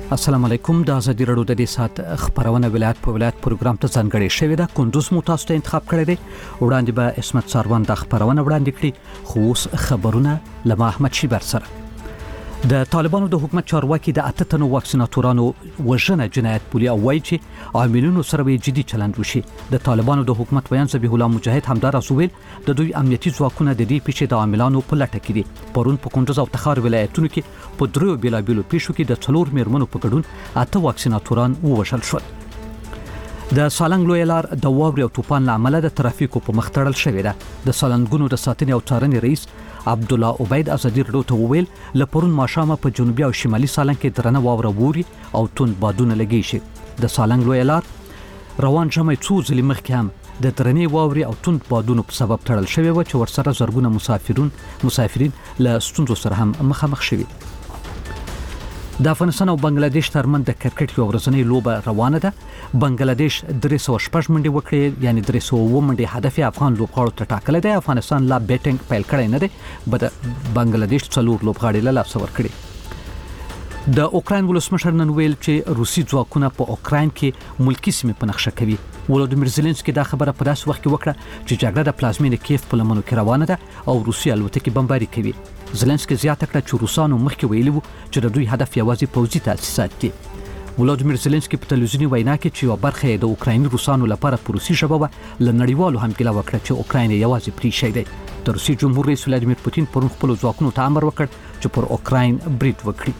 السلام علیکم. د ازادي رادیو د دې سات خبرونه ولایت په ولایت پروګرام ته ځانګړې شوې ده. کندوز مو تاسو ته انتخاب کړی دی. وړاندې به اسمت ساروان د خبرونه وړاندې کړي. خو اوس خبرونه لما احمد شیبر سره. د طالبانو د حکومت چارواکي د 8 تنو واکسیناتورانو وژنه جنایت بولي او وایي چې عاملونو سره جدي چلند وشي. د طالبانو د حکومت بیان ذبیح الله مجاهد همدار ازویل د دوی امنیتي ځواکونه د دې پیښې د عاملانو په لټه کې دي. پرون په کندوز او تخار ولایتونو کې په دریو بیلابیلو پیښو کې د 4 میرمنو په ګډون 8 واکسیناتوران ووژل شول. د سالنګ لوی لار د واوري او طوفان لامل د ترافیکو په مخ تړل شوې ده. د سالنګونو د ساتنې او څارنې رئیس عبد الله عبید ازادي رادیو ته وویل لپرون ماشامه په جنوبي او شمالي سالنګ کې درنه واوره ووري او توند بادونه لګی شي. د سالنګ لوی لار روان جمعي څو ځلې مخکې هم د درنې واوري او توند بادونو په سبب تړل شوی و چې ورسره زرګونه مسافرین له ستونزو سره هم مخامخ شوي. د افغانستان او بنگلاديش ترمن د کرکټ یو ورځنی لوبه روانه ده. بنگلاديش 306 منډي وکړي، یعنی 300 منډي هدف افغان لوبغاړو ته ټاکل دی. افغانستان لا بیټینګ پیل کړی نه دی، بل بنگلاديش څلور لوبغاړي له لاس ور کړی. د اوکراین ولسمشر نن ویل چې روسي ځواکونه په اوکراین کې ملکی سیمې په نقشه کوي. ولودمیر زيلنسکي دا خبره په داسې وخت کې وکړه چې جګړه د پلازمینې کیف په لمنو کې روانه ده او روسي الوتکې بمباري کوي. زيلنسکي زیاته کړه چې روسانو مخکې ویلي وو چې د دوی هدف یوازې پوځي تاسیسات دي. ولودمیر زيلنسکي په تلویزیونی وینا کې چې یو برخه د اوکرایني روسانو لپاره په روسي ژبه لنړیوالو هم ګلا وکړه چې اوکراین یوازې پری شي دی. د روسي جمهور رئیس ولادیمیر پوتین پرون خپل ځواکونو ته امر وکړ چې پر اوکراین برید وکړي.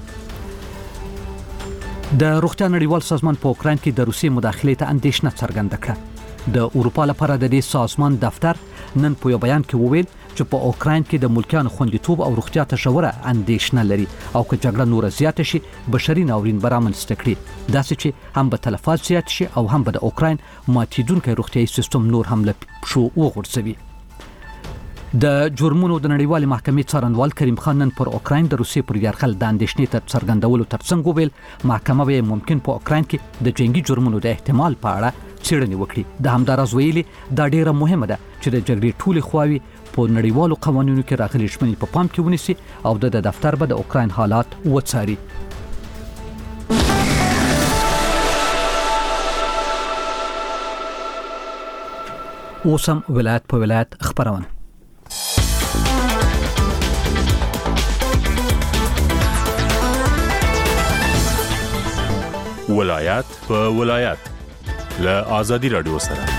د روغتیا نړیوال سازمان په اوکراین کې د روسي مداخلې ته اندېښنه څرګنده کړه. د اروپا لپاره د دې سازمان دفتر نن په یو بیان کې وویل چې په اوکراین کې د ملکیانو خوندیتوب او روغتیا ته ژوره اندېښنه لري او که جګړه نور زیاته شي بشري ناورین به رامنځته کړي، داسې چې هم به تلفات زیات شي او هم به د اوکراین ماتیدونکی روغتیايي سیستم نور هم له پښو وغورځوي. د جرمونو د نړیوالې محکمې څارنوال کریم خان نن پر اوکراین د روسیې پر یرغل د اندېښنې تر څرګندولو ترڅنګ وویل محکمه به ممکن په اوکراین کې د جنگي جرمونو د احتمال په اړه څېړنې وکړي. د همداراز ویلي دا ډیره مهمه ده چې د جګړې ټولې خواوې په نړیوالو قوانینو کې راغلي ژمنې په پام کې ونیسي او د دفتر به د اوکراین حالات وڅاري. اوسم ولایت په ولایت خبرونه. ولایت په ولایت له ازادي رادیو سره.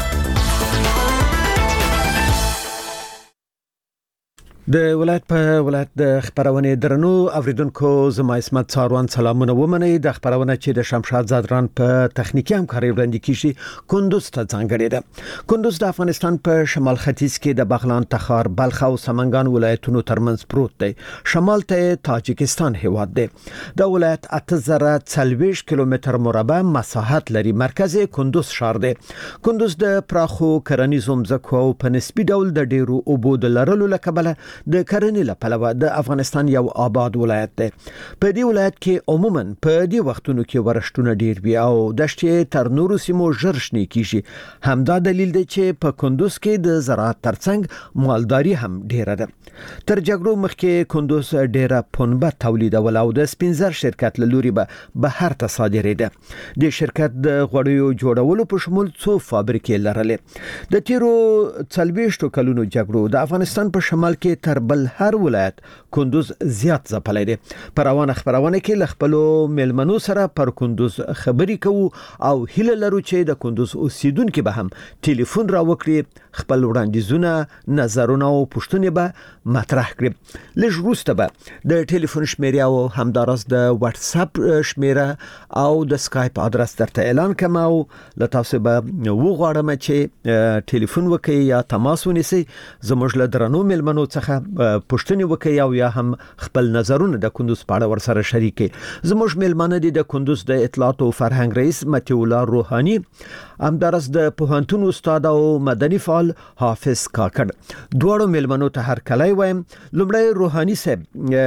د ولایت په ولایت د خبرونه درنو اوریدونکو زما اسمت ساروان سلامونه ومنئ. د خبرونه چې د شمشاد زادران په تخنیکی همکاري وړاندې کیږي کندوز ته ځانګړې ده. کندوز د افغانستان په شمال ختیځ کې د بغلان، تخار، بلخ او سمنګان ولایتونو ترمنځ پروت دی. شمال ته تاجکستان هیواد دی. د ولایت 8040 کیلومتر مربع مساحت لري. مرکز کندوز ښار دی. کندوز د پراخو کرنیزو ځمکو په نسبی ډول د ډیرو اوبو لرلو لکبله د کرنې لپاره د افغانستان یو آباد ولایت دی. په دې ولایت کې عموما په دې وختونو کې ورشتونه ډیر وي او دشتې تر نورو سیمو ژر شنې کیږي. همدا دلیل دی چې په کندوز کې د زراعت ترڅنګ مالداري هم ډیره ده. تر جګړو مخکې کندوز ډیره پنبه تولیدول او د سپینزر شرکت له لوري به بهر ته صادرېده. د شرکت د غوړیو جوړولو په شمول څو فابریکې لرلې. د تیرو 40 کلونو جګړو د افغانستان په شمال کې تر بل هر ولایت کندوز زیات ځپلای دی. پر روانه خبرونه کې لخپلو ملمنو سره پر کندوز خبري کوو او هیله لرو چې د کندوز اوسیدونکو به هم ټلیفون را وکړي، خپل وړاندیزونه، نظرونه او پوښتنې به مطرح کړي. لږ وروسته به د ټلیفون شمیره او همدارس د واتس اپ شمیره او د سکایپ ادرس درته اعلان کوم او له تاسو به وغواړم چې ټلیفون وکړئ یا تماس ونیسئ. زموږ له درنو ملمنو څخه پوښتنې وکړئ او یا هم خپل نظرونه د کندوز په اړه ورسره شریکئ. زموږ ملمنه دي د کندوز د اطلاعات او فرهنګ رئیس متي الله روحاني، همدارس د پوهنتون استاد او مدني فعال حافظ کاکړ. دوړو ملمنو ته هر کله وایم. لومړی روحاني صاحب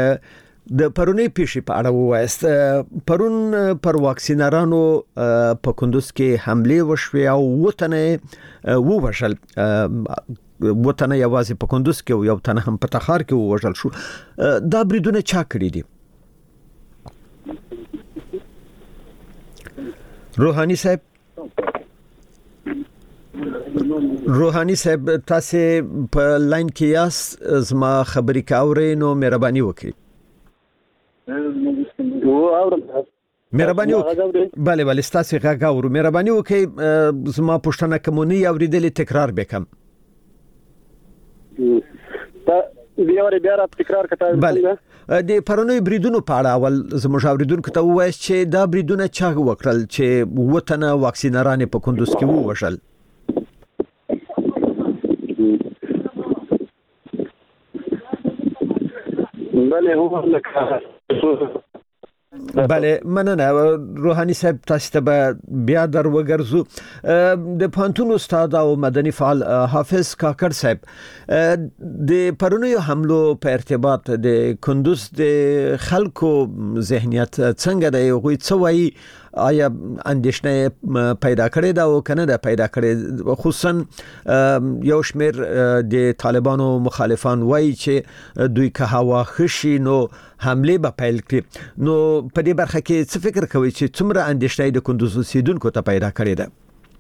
د پرونی پیښې په اړه وایست. پرون پر واکسینرانو په کندوز کې حمله وشوه او وطنه ووژل. وطنه یوازې په کندوز کې یو تنه هم په تخار کې ووژل شو. دا بریدونه چا کړی دي؟ روحاني صاحب تاسو په لاین کې یاست زما خبرې کاورې نو مهرباني وکړئ مهرباني وکړئ بله ستاسو غږ اورو مهرباني وکړئ زما پوښتنه کومونی اوریدلې تکرار وکم بیا را تکرار کته بله د پرونی بریدونو په اړه اول زموږ اوریدونکو ته وایي چې دا بریدونه چا وکړل چې وطن واکسینران په کندوز کې ووژل بله هو لکه بله مننه روحاني صاحب تاسو ته بیا در وګرځو د پانتون استاد او مدني فعال حافظ کاکړ صاحب د پرونی حملو په ارتباط د کندوز د خلکو ذهنیت څنګه دی غوي څه وایي آیا اندېښنه پیدا کړې ده او کنه ده پیدا کړې خصوصا یو شمیر د طالبانو مخالفان وایي چې دوی که هوا خشي نو حمله به پیل کړي نو په دې برخه کې څه فکر کوي چې څومره اندېښنه د کندوز اوسیدونکو ته پیدا کړې ده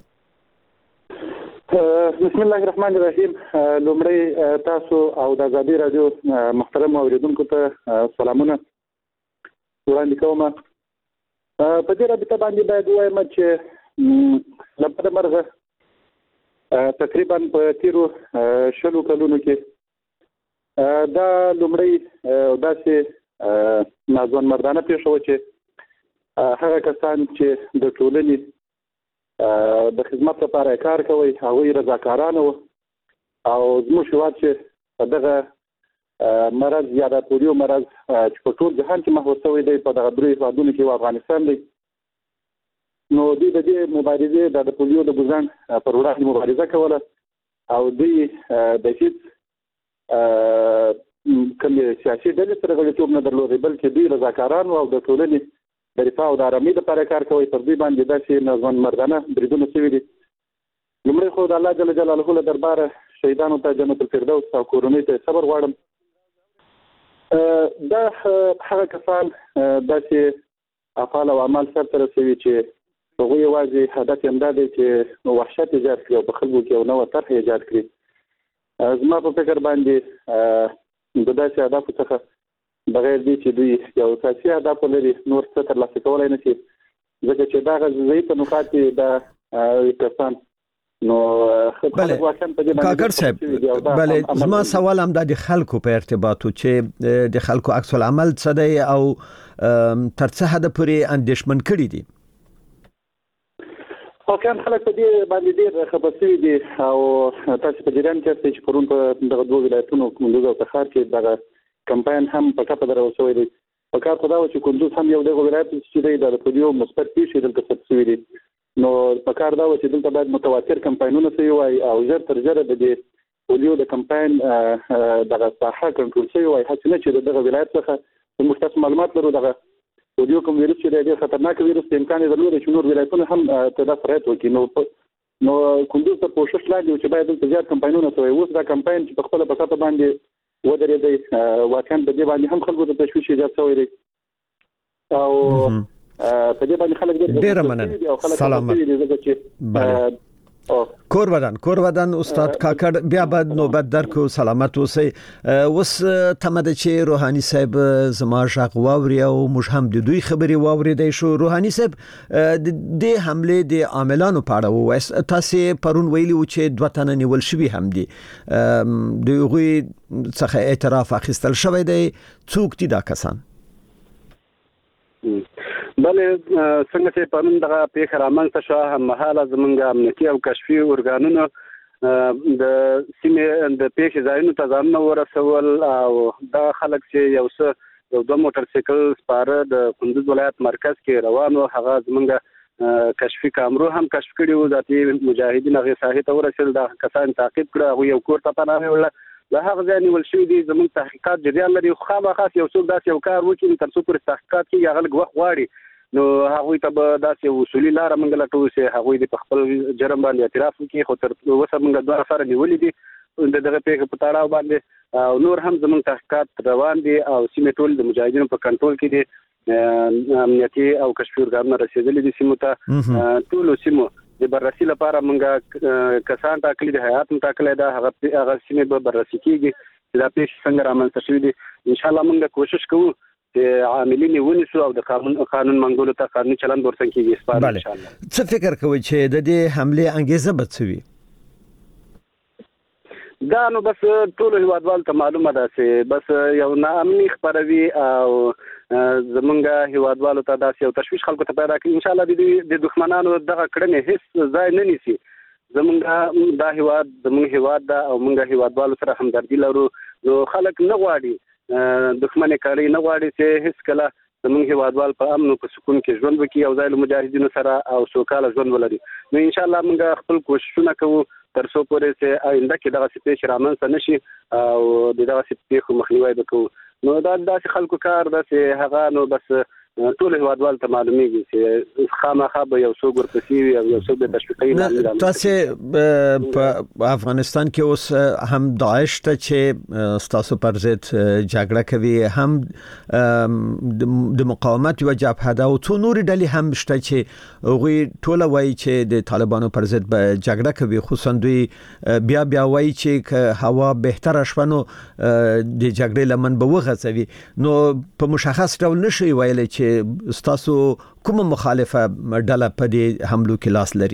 بسم الله الرحمن الرحیم لومړی تاسو او د ازادي رادیو محترم اوریدونکو ته سلامونه وړاندې کوم په دې رابطه باندې باید وایم چې لپاره مرغه تقریبا په تیرو شلو کلونو کې دا لومړی داسې ناځوان مردانه پیښه و چې هغه کسان چې د ټولنې د خدمت لپاره کار کوي هغوی رضاکاران وو او زموږ هېواد چې دغه مرض یا د پولیو مرض چې په ټول جهان کې محور شوی دی په دغه درې هېوادونو کې افغانستان دی نو دوی د دې مبارزې د پولیو د ګزن پر وړاندې مبارزه کوله او دوی د هیڅ کوم سیاسي ډلې سره غړیتوب نه درلود بلکې دوی رضاکاران او د ټولنې د رفاه او د آرامۍ لپاره کار کوي پر دوی باندې داسې ناځوان مردانه بریدونه شوي دي لومړی خو د الله جل جلاله له درباره شهیدانو ته جنت الفردوس او کورنۍ ته صبر غواړم دا هغه کسان داسې افعال او اعمال سرته رسوي چې هغوی یوازې هدف یې همدا دی چې وحشت ایجاد کړي او په خلکو کې یو نوی طرح ایجاد کړي زما په فکر باندې د داسې اهدافو څخه بغیر دی چې دوی یو اساسي هدف لري نور څه ترلاسه کولی نه شي ځکه چې دغه ضعیفه نقاط دي د کسان نو بله کاکړ صاحب بله زما سوال هم د خلکو په ارتباطو چې د خلکو عکس العمل څه دی او تر څه حد پورې اندېښمن کړي دي واقعا خلک په دې باندې ډېر خبر شوي دي او تاسو په جریان کې یاست چې پرون په دغه دوه ولایتونو کندوز او تخار کې دغه کمپاین هم په ټاپه درول شوی دی په کار خو دا و چې کندوز هم یو دغه ولایت چې دی د پولیو مثبت پیښې دلته ثبت شوي دي نو په کار دا و چې دلته باید متواتر کمپاینونه شوي وای او ژر تر ژره د دې پولیو د کمپاین دغه ساحه کنټرول شوي وای هڅه نه چې دغه ولایت څخه موږ تاسو معلومات لرو دغه پولیو کوم ویروس چې ډېر خطرناک ویروس د امکان درلود چې نور ولایتونه هم تدافعات وکړي نو کندوز ته کوشش لاندې چې باید دلته زیات کمپاینونه شوي اوس دا کمپاین چې په خپل په ساته باندې ودرېدی واقعا په دې باندې هم خلکو ته تشویش ایجاد شوی دی او په دې باندې خلک ډېر مننه سلامت کور ودان استاد کاکړ بیا بعد نوبت درکو سلامت اوسئ وس تمده چې روحاني صاحب زما ژغ واوري او موږ هم د دوی خبري واوریدای شو روحاني صاحب د حمله د عاملانو په اړه وایي تاسو پرون ویلي و چې دوه تنه نیول شوي هم دي دوی څخه اعتراف اخیستل شوی دی څوک دي دا کسان بله څنګه چې پرون دغه پیښه رامنځته شوه هممهاله زموږ امنیتي او کشفي ارګانونو د سیمې د پیښې ځایونو ته ځانونه ورسول او دا خلک چې یو دوه موټر سایکل سپاره د کندوز ولایت مرکز کې روان وو هغه زموږ کشفي کامرو هم کشف کړي وو ذاتي مجاهدین هغې ساحې ته ورسېدل دا کسان تعقیب کړه هغوی یو کور ته پناه یوړله د هغه ځای نیول شوي دي زموږ تحقیقات جریان لري خو خامخا یو څوک داسې یو کار وکړي تر څو پورې تحقیقات کېږي هغه لږ وخت غواړي نو هغوی ته به داسې اصولي لاره موږ لټوو چې هغوی د په خپل جرم باندې اعتراف وکړي خو تر اوسه موږ دوه نفره نیولي دي د دغه پیښې په تړاو باندې او نور هم زموږ تحقیقات روان دي او سیمې ټول د مجاهدینو په کنټرول کې دي امنیتي او کشفي ارګانونه رسیدلي دي سیمو ته ټول سیمو د بررسي لپاره موږ کسان ټاکلي دي هيئات متکلې ده هغه سیمه به بررسي کیږي چې دا پیښه څنګه رامنځته شوې دي ان شاء الله موږ کوشش کوو چې عاملین ونیسو او د قانون منګولو ته قانوني چلند ورسنګ کیږي ان شاء الله. څه فکر کوئ چې د دې حمله انګیزه به څه وي؟ دا نو بس ټول هیوادوال ته معلومه ده چې بس یو ناامني خبروي او زمونږ هیوادوالو ته داسې یو تشویش خلکو ته پیدا کوي. ان شاء الله د دښمنانو دغه کړنې هیڅ ځای نه نیسي. زمونږ دا هیواد زمونږ هیواد دا او موږ هیوادوالو سره همدردي لرو. نو خلک نه غواړي دښمنۍ کاری نه غواړي چې هیڅ کله زمونږ هیوادوال په امن او په سکون کې ژوند وکړي او ځای له مجاهدینو سره او سوکاله ژوند ولري. نو ان شاء الله موږ خپل کوششونه کوو تر څو پورې چې آینده کې دغه پیښې رامنځته نشي او دغه پیښو مخنیوي وکړو. نو دا داسې خلکو کار ده چې هغه نو بس ټول هیوادوال ته معلومیږي چې خامخا به یو څو ګورپسي وي او یو څو د تشویقي تاسو په افغانستان کې اوس هم داعش ته چې تاسو پر ضد جګړه کوي هم د مقاومت او جبهه دا او څو نور ډلې هم شته چې غوي ټوله وایي چې د طالبانو پر ضد به جګړه کوي خصوصا دوی بیا وایي چې هوا بهتره شونه د جګړې لمن به وغځوي. نو په مشخص ډول نشي ویل چې ستاسو کوم مخالفه ډله په دې حملو کې لاس لري؟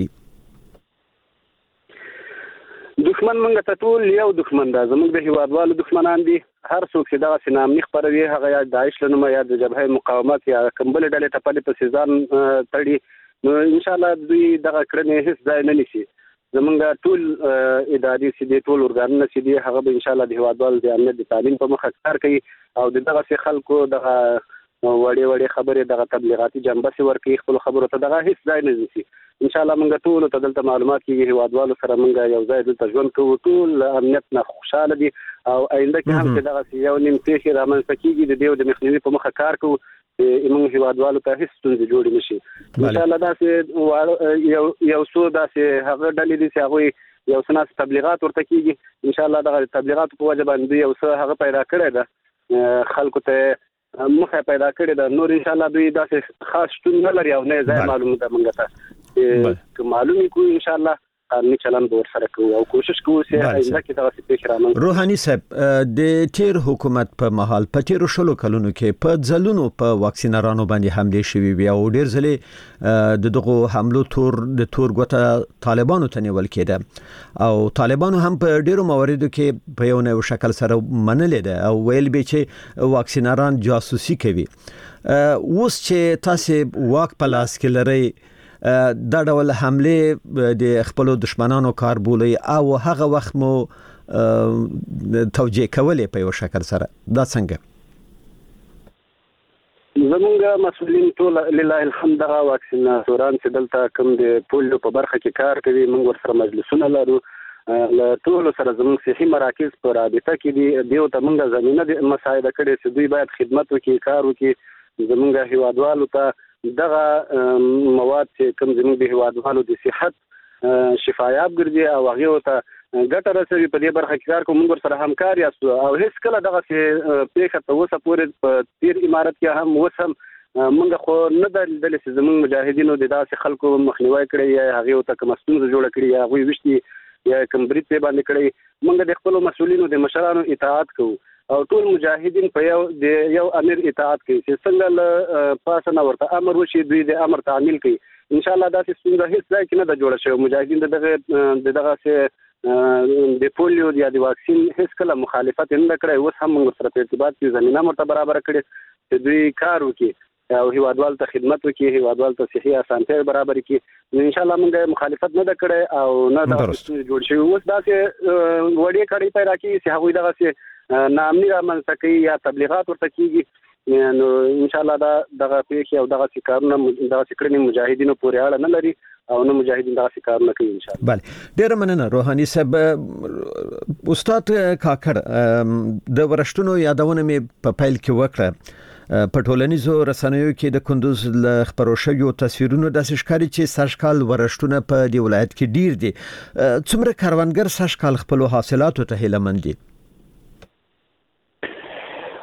دښمن موږ ته ټول یو دښمن ده. زموږ د هیوادوالو دښمنان دي. هر څوک چې دغه سنامني خبروي هغه یا داعش لنوم یا د جبهه مقاومت یا کمبل ډلې ته په سيزان تړي. نو ان شاء الله دوی دغه کړنې هیڅ ځای نه نیسي. زمونږ ټول اداري سیدي ټول ارګانونه سیدي هغه به ان شاء الله د هیوادوالو د امنیت د تعلیم په مخ کار کوي او دغه خلکو دغه وړي خبره دغه تبلیغاتي جنبه سي ورکي خپل خبرو ته دغه هیڅ ځای نه نیسي. ان شاء الله موږ ټول ته دلته معلومات کیږي هیوادوالو سره موږ یو ځای دلته ژوند کوو ټول امنیت نه خوشاله دي او آینده کې هم چې دغه یو نیم پیښه رامنځته کیږي د دې د مخنیوي په مخ کار کوو چې موږ هیوادوالو ته هیڅ ستونزې جوړې نشي. ان شاء الله داسې یو څو داسې هغه ډلې دي چې هغه یو سناس تبلیغات ورته کیږي. ان شاء الله دغه تبلیغات په وجه باندې یو څه هغه پیدا کړی ده خلکو ته مخه پیدا کړی ده. نور ان شاء الله دوی داسې خاص شتون نه لري او نه ځای معلومه ده موږ ته چې معلومي کوو ان شاء الله قانوني چلند به ورسره کوو او کوشش کوو چې آینده کې دغه پیښه رامنځته. روحاني صاحب د تیر حکومت په مهال په تیر شلو کلونو کې په ځلونو په واکسینرانو باندې حمله شوې وي او ډېر ځلې دغه حملو د تور ګوته طالبانو ته نیول کېده او طالبانو هم په ډېرو مواردو کې په یو نوو شکل سره منلې ده او ویل به چې واکسینران جاسوسي کوي. اوس چې تاسو واک په لاس کې لرئ دا ډول حمله د خپل دشمنانو کار بولي او هغه وخت مو توجیه کولې په یو شکل سره دا څنګه؟ زمونږ مسؤلین ټول لله الحمد هغه واکسیناتوران چې دلته کوم د پولیو په برخه کې کار کوي موږ ورسره مجلسونه لرو له ټول سره زموږ صحي مراکز په رابطه کې دي دیو ته موږ زمينه د مساعده کړي چې دوی باید خدمت وکړي کار وکړي. زمونږ هیوادوالو ته دغه مواد چې کوم زموږ د هیوادوالو د صحت شفایاب ګرځي او هغه ته ګټه رسوي په دې برخه کې کار کوم موږ سره همکار یاستو او هیڅ کله دغه پیښه ته وسه پورې په تیر امارت کې هم وسم موږ خو نه دل چې زموږ مجاهدینو د داسې خلکو مخنیوي کړی یا هغه ته کوم ستونزه جوړه کړی یا هغه وشتي یا کوم بریټ په باندې کړی موږ د خپل مسؤلینو د مشرانو اطاعت کوو او ټول مجاهدین په یو امیر اطاعت کوي چې څنګه له پاسنه ورته امر وشي دوی د امر تعمیل کوي. ان شاء الله دا څنګه هیڅ ځای کې نه د جوړ شوی مجاهدین دغه د پولیو یا د واکسین هیڅ کله مخالفت نه کړی. اوس هم موږ سره په ارتباط کې زمينه مرته برابر کړي چې دوی کار وکړي او هیوادوال ته خدمت وکړي هیوادوال ته صحي اسانتیا برابر کړي. ان شاء الله موږ مخالفت نه کړی او نه دا جوړ شوی. اوس دا چې وړي کړي پیدا کړي چې هغه دغه نامني رامنځته کوي یا تبلیغات ورته کیږي. نو ان شاء الله دغه پیښه او دغه کارونه دغه کړنې مجاهدینو پورې اړه نه لري او نو مجاهدین دغه کارونه کوي ان شاء الله. بله ډېر مننه روحاني صاحب. استاد کاکړ د ورشتونو یادونه مې په پیل کې وکړه په ټولنیزو رسنیو کې د کندوز ل خبرو شویو تصویرونو د سشکاري چې سشکال ورشتونه په دی ولایت کې ډیر دي. څومره کاروانګر سشکال خپل حاصلاتو ته هیله مند دي؟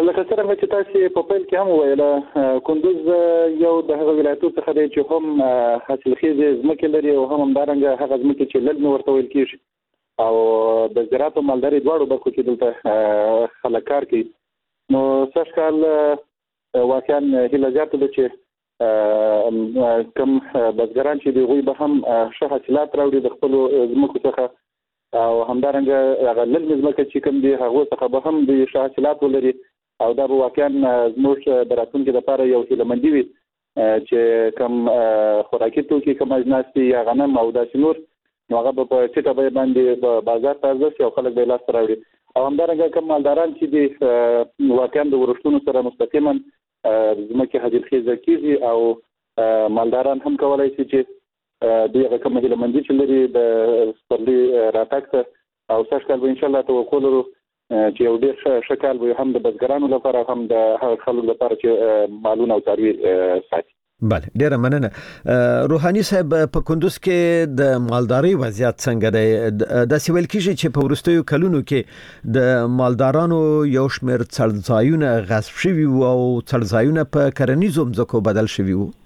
لکه څنګه چې تاسو په پیل کې هم ویل کندوز یو د هغه ولایتونو څخه دی چې هم حاصلخیزه ځمکې لري او هم همدارنګه هغه ځمکې چې لږ ورته ویل کېږي او د زراعت او مالداري دواړو برخو کې دلته خلک کار کوي. نو سږکال واقعا هیله زیاته ده چې کوم بزګران چې دوی به هم ښه حاصلات راوړي د خپلو ځمکو څخه او همدارنګه هغه لږ ځمکه چې کوم دي هغه څخه به هم د ښه حاصلات ولري او دا به واقعا زموږ د راتلونکي لپاره یو هیلهمندي وي چې کوم خوراکي توکي کوم اجناس دي یا غنم او داسې نور نو هغه په ټیټه بیه باندې په بازار ته ارزښت او خلک به لاس راوړي او همدارنګه کوم مالداران چې دي واقعا د ورښتونو سره مستقیما ځمکې حاصلخیزه کیږي او مالداران هم کولای شي چې دوی هغه کوم هیلهمندي چې لري د سپرلي راتګ ته او سږکال به انشاءالله توقع لرو چې یو ډېر ښه کال به هم د بزګرانو لپاره هم د هغه خلکو لپاره چې مالونه او څاروي ساتي. بله ډیره مننه. روحاني صاحب په کندوز کې د مالداري وضعیت څنګه دی؟ د سویل کېږي چې په ورستیو کلونو کې د مالدارانو یو شمېر څړځایونه غصب شوي او څړځایونه په کرنیزو ځمکو بدل شوي وو.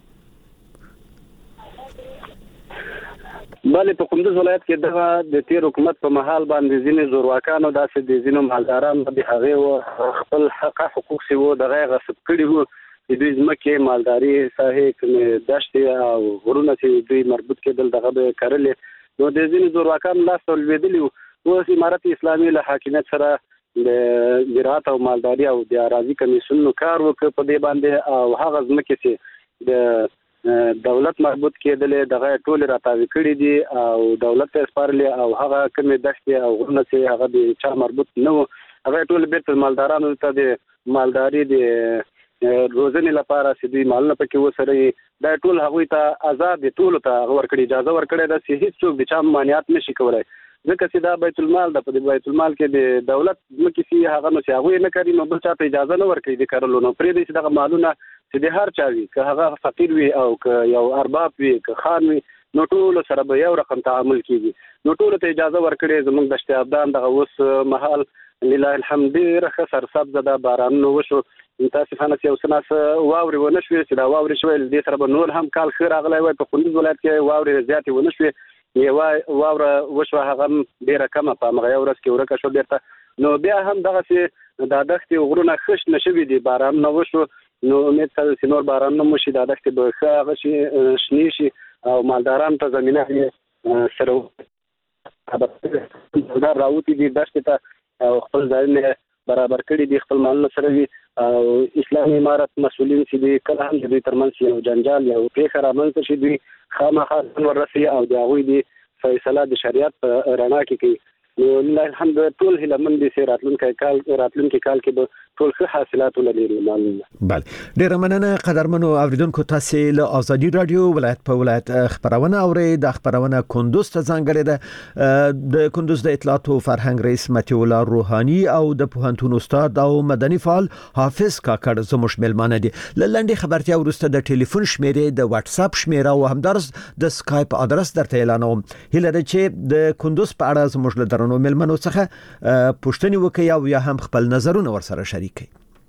بله په کندوز ولایت کې دغه د تیر حکومت په محل باندې ځینې زورواکانو داسې د ځینو مالدارانو د هغه خپل حقوق سی وو دغه غصب کړي وو د دوی ځمکې مالداري ساحې کومې دشتې او غرونه چې دوی مربوط کېدل دغه به کرلې نو د ځینې زورواکانو لاس لوېدلي وو. اوس امارت اسلامي له حاکمیت سره د زراعت او مالداري او د اراضي کمیسیونونو کار وکړ په دې باندې او هغه ځمکې چې د دولت مربوط کېدلې دغه ټول راتاوي کړي دي او دولت ته سپارلې او هغه کومې دشتې او غرونه چې هغه د چا مربوط نه وو هغه ټول بیرته مالدارانو ته د مالداري د روزنې لپاره چې دوی مالونه پکې وسره دا ټول هغوی ته آزاد دي ټول ته ورکړي اجازه ورکړي دا چې هیڅ څوک د چا مانعات نشي کولای ځکه چې دا بیت المال د بیت المال کې د دولت مکه سي هغه نو چې هغه نه کوي نو بل چا ته اجازه نه ورکړي د کارولو نو پرې دې دغه مالونه چې د هر چا وي که هغه فقیر وي او که یو ارباب وي که خان وي نو ټول سره به یو رقم تعامل کیږي نو ټول ته اجازه ورکړي زموږ د شتابدان دغه اوس محل لله الحمد رخ سرسبز د باران نو وشو متاسفانه چې اوسناس واوري ونه شوې چې دا واوري شوې د سره به نور هم کال خیر اغلی وای په کندوز ولایت کې واوري زیاتې ونه شوې یو واوره وشو هغه ډیره کمه په مغه ورځ کې ورکه شو بیرته نو بیا هم دغه چې د دښتې غرونه خش نشوي دي باران نو وشو نو امید سره چې نور باران نه مشي د دښتې به ښه غشي شنی شي او مالداران ته زمينه سره دا راوتی دي دښتې ته او خپل ځای برابر کړي دي خپل مالونه سره وي او اسلامي امارت مسؤلین چې دي کله هم د دوی ترمنځ یو جنجال یو پیښه رامنځته شي دوی خامخا ورسي او د هغوی د فیصله د شریعت په رڼا کې کوي نو الله الحمد ټول هلمند دي راتلونکي کال کې به ټول ښه حاصلات ولري معلومه. بله ډیره مننه قدرمنو اوریدونکو تاسو له ازادي رادیو ولایت په ولایت خبرونه اوري د خبرونه کندوز ته ځانګړې ده د کندوز د اطلاعات او فرهنګ رئیس متي الله روحاني او د پوهنتون استاد او مدني فعال حافظ کاکړ زموږ ملمانه دي لنډي خبرتیا ورسته د ټلیفون شمیرې د واتس اپ شمیره او همدارس د سکایپ ادرس درته اعلانوم هله ده چې د کندوز په اړه زموږ له نو ملمنو څخه پوښتنه وکي او یا هم خپل نظرونه ورسره شریکي.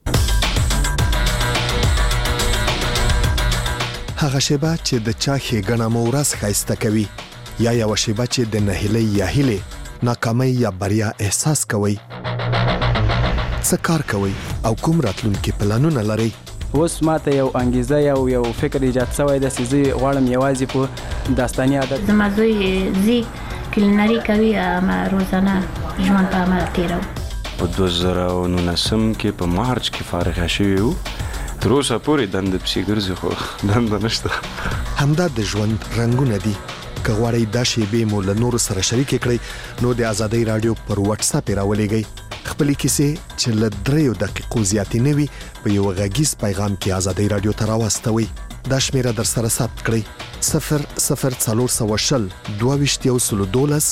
هغه شیبه چې د چا ښېګڼه مو ورځ ښایسته کوي یا یو شیبه چې د نهیلۍ یا هیلې ناکامۍ یا بریا احساس کوي څه کار کوي او کوم راتلونکي پلانونه لري اوس ماته یو انګیزه یو فکر ایجاد شوی د سيزي غواړم یوازې په داستاني عادت زمازوی زی کلینری کوي ما روزانه ژوند په عمل تیرو په 2019 کې په مارچ کې فارغ شوی وو تر اوسه پورې دند پسې ګرځي خو دند نشته همدا د ژوند رنگونه دي که غواړئ دا شیبې مو له نورو سره شریک کړئ نو د ازادۍ رادیو پر واتس اپ راولېږئ خپلې کیسې چې له 3 دقیقو زیاتې نه وي په یو غږیز پیغام کې ازادۍ رادیو ته راوستوئ دا شمیره در سره ثبت کړئ 00420 2212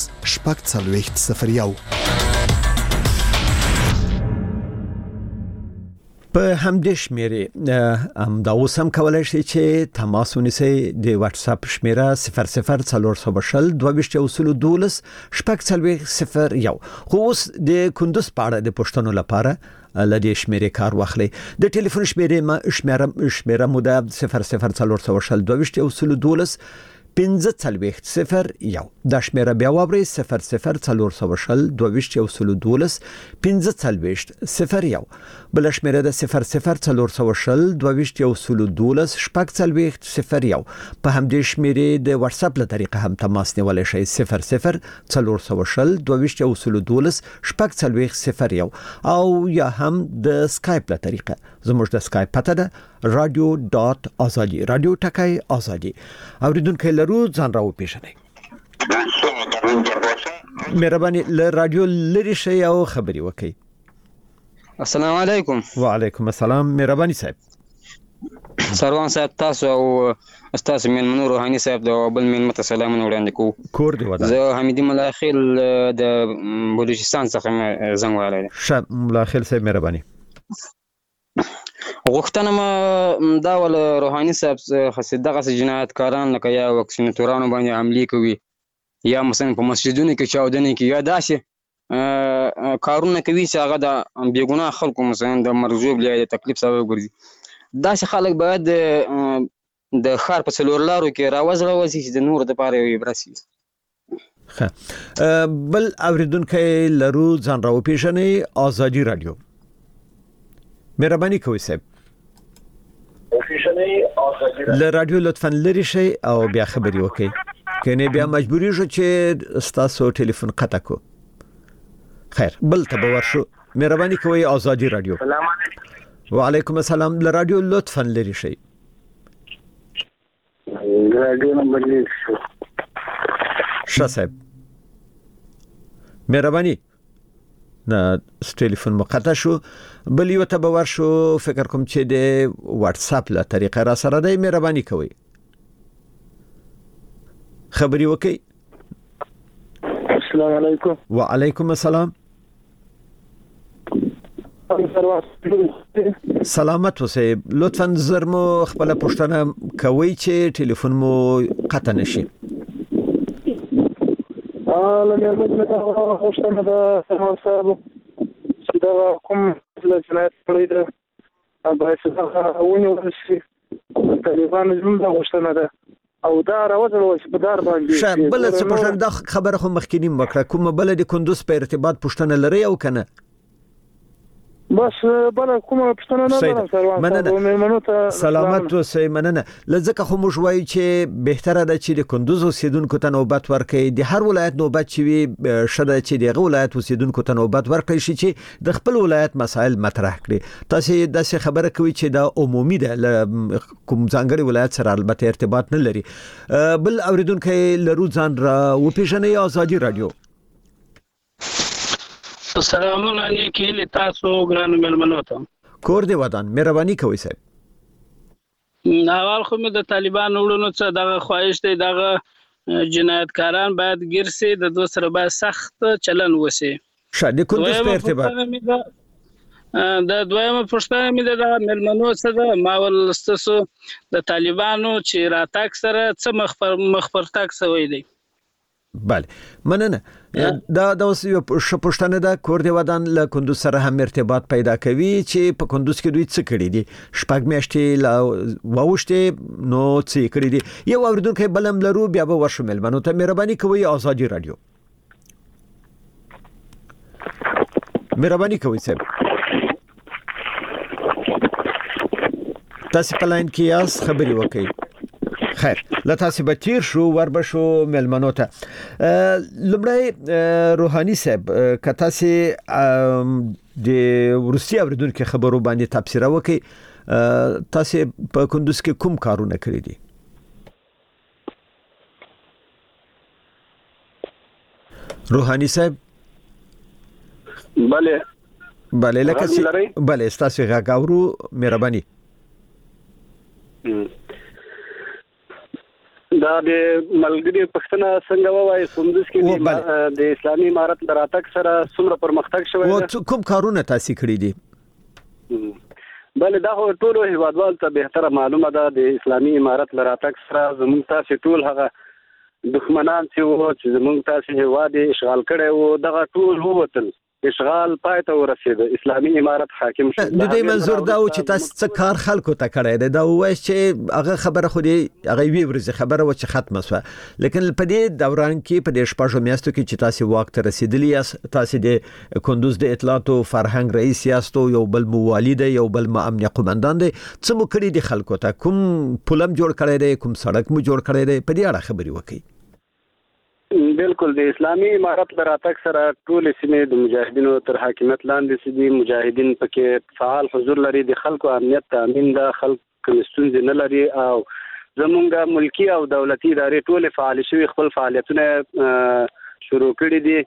شپږ 4001. په همدې شمیرې دا اوس هم کولای شي چې تماس ونیسئ د واتس اپ شمیره 00420 22 شپږ څلوېښت 01 خو اوس د کندوز په اړه د پوښتنو لپاره لدې شمیرې کار واخلئ د ټلیفون شمیره مو د 00420 22 15 څلوېښت 01 دا شمیره بیا واورئ 00420 22 15 څلوېښت 01 بل شمیره د 00420 22 شپږ څلوېښت 01 په همدې شمیرې د واتس اپ له طریقه هم تماس نیولای شئ 00420 22 شپږ څلوېښت 01 او یا هم د سکایپ له طریقه زموږ د سکایپ پته ده radio.azadi رادیو ټکای ازادي اوریدونکو لرو ځان راو پیژنئ مهرباني له رادیو لری شي او خبري وکي السلام علیکم وعلیکم السلام مهرباني صاحب سروان صاحب تاسو او استاد من روحاني صاحب د بل من متسلامون وړاندې کو کور دی ودا زه حمیدی ملاخیل د بلوچستان څخه زنګ وایلی شب ملاخیل صاحب مهرباني غوښتنه ما دا ول روحاني صاحب خاصه جنایتکاران لکه یا وکسینټورانو باندې حمله کوي یا مثلا په مسجدونو کې چاودنې کوي یا داسې کارونه کوي چې هغه د بیګناه خلکو مثلا د مرزوب لري تکلیف سبب ګرځي داسې خلک باید د خار په څلور لارو کې راوځي چې د نور د پاره وي برسي بل اوریدونکو لرو ځان راو پیژنئ ازادي رادیو مهرباني کوئ صاحب له رادیو لطفا لری شي او بیا خبري وکي کنه بیا مجبوری شو چې تاسو ټلیفون قطع کو خیر بل ته ورشو مهرباني کوئ ازادي رادیو السلام علیکم وعلیکم السلام له رادیو لطفا لری شي رادیو نمبر لیکو صاحب مهرباني نه ټلیفون مقطع شو بل یو ته ورشو فکر کوم چې د واتس اپ له طریقه را سره دی مهرباني کوئ خبري وکي السلام علیکم وعلیکم السلام سلامت اوسئ لطفا زرمو خپل پوښتنه کوي چې ټلیفون مو قطع نشي لکه مثلا خوشتنه د سلمان صاحب چې دا کوم جنایت کړی ده باید دا ونیول شي طالبان زموږ د خوشتنه ده او دا راوځل چې په دار باندې بل څه پوښتنه د خبره خو مخکینی وکړه کوم بل د کندوز په ارتباط پوښتنه لري او کنه بس بل کومه پښتنه نه لرم سروان سلامت اوسئ مننه لزکه خو موږ وایو چې بهتره ده چې د کندوز اوسیدونکو ته نوبت ورکړي د هر ولایت نوبت چې وي شته چې دغه ولایت اوسیدونکو ته نوبت ورکړي شي چې د خپل ولایت مسایل مطرح کړي تاسو داسې خبره کوي چې دا عمومي ده کوم ځانګړي ولایت سره البته ارتباط نه لري بل اوریدونکو لرو ځان را وپیژنئ ازادي رادیو سلامونه علیکم تاسو ګران ملمنو ته کور دی ودان مهرباني کوئ صاحب اول خو مې د طالبان وړونو څخه دغه خواهش دی دغه جنایتکاران باید ګرسي د دوه سره باید سخت چلن وسی شاده کندوز په ارتباط د دویمه پوښتنه مې د ملمنو څخه ما ولستسو د طالبانو چې راتاک سره څه مخفرتاک سوی دی بله مننه دا اوس یو پوښتنه ده کور دی ودان له کندوز سره هم ارتباط پیدا کوي چې په کندوز کې دوی څه کړی دي شپږ میاشتې لا واوښته نو څه کړی دي یو اوریدونکو بلم لرو بیا به ورشو ملمنو ته مهرباني کوئ ازادي رادیو مهرباني کوئ صاحب تاسو په لاین کې یاس خبري وکړئ خیر لتاسې به تیر شو وربشو ملمنو ته لمړی روحاني صاحب کته سي د روسي اوریدونکو خبرو باندې تفسیر وکړي تاسو په کندوز کې کوم کارونه کړی دي روحاني صاحب بله لکه بله تاسو غاورو مهرباني دا د ملګری پښتنه څنګه وای کندوز کې د اسلامي امارت لراتک سره څومره پرمختګ شوی او کوم کارونه تاسو کړی دي بل دا ټول هیوادوال ته به معلومه ده د اسلامي امارت لراتک سره زموږ تاسو ټول هغه دښمنان چې زموږ تاسو هیواد اشغال کړي وو دغه ټول ووتل اشغال پای ته ورسید اسلامي امارت حاکم شو د دې منظور دا و چې تاسو څه کار خلکو ته کړی دی دا وایي چې هغه خبره خو دې هغه وی ورځ خبره و چې ختمه شوه لیکن په دې دوران کې په دې شپږو میاشتو کې چې تاسو وخت ته رسیدلی یاست تاسو د کندوز د اطلاعات او فرهنګ رئیس یاستو یو بل موالي دی یو بل امن قومندان دی څه مو کړی دي خلکو ته کوم پلم جوړ کړی دی کوم سړک مو جوړ کړی دی په دې اړه خبري وکړئ بالکل د اسلامي امارت لراتک سره ټول سیمې د مجاهدینو تر حاکمیت لاندې سدي مجاهدین پکې فعال حضور لري د خلکو امنیت تامین د خلکو ستونزې نه لري او زمونږ ملکی او دولتي ادارې ټول فعال شوي خپل فعالیتونه شروع کړي دي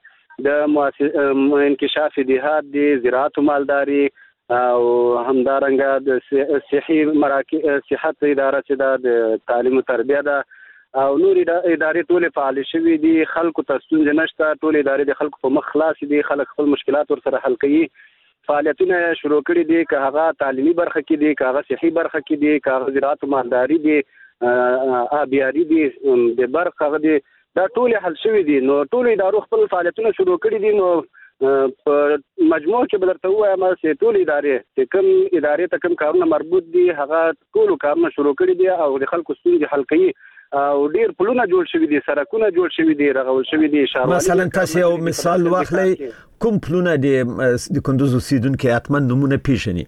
د انکشاف دیهات دي زراعت او مالداري او همدارنګه د صحي مراکز صحت اداره چې د تعلیم او تربیه ده او نور ادارې ټول فعال شوي دي خلکو ته ستونزې نشته ټول ادارې د خلکو په مخ خلاص دي خلک خپل مشکلات ور سره حل کوي فعالیتونه شروع کړي دي که هغه تعلیمي برخه کې دي که هغه صحي برخه کې دي که هغه زراعت او مالداري دي آبیاري دي د برخه هغه دي دا ټول حل شوي دي نو ټول ادارو خپل فعالیتونه شروع کړي دي نو په مجموع کې بدرته وایم چې ټول ادارې کوم ادارې ته کوم کارونه مربوط دي هغه ټول کارونه شروع کړي دي او د خلکو ستونزې حل کوي او ډیر پلونه جوړ شوي دي سړکونه جوړ شوي دي رغول شوي دي اشاره مثلا تاسو یو مثال واخلئ کوم پلونه د کندوز اوسیدونکو اتمن نمونه پیژني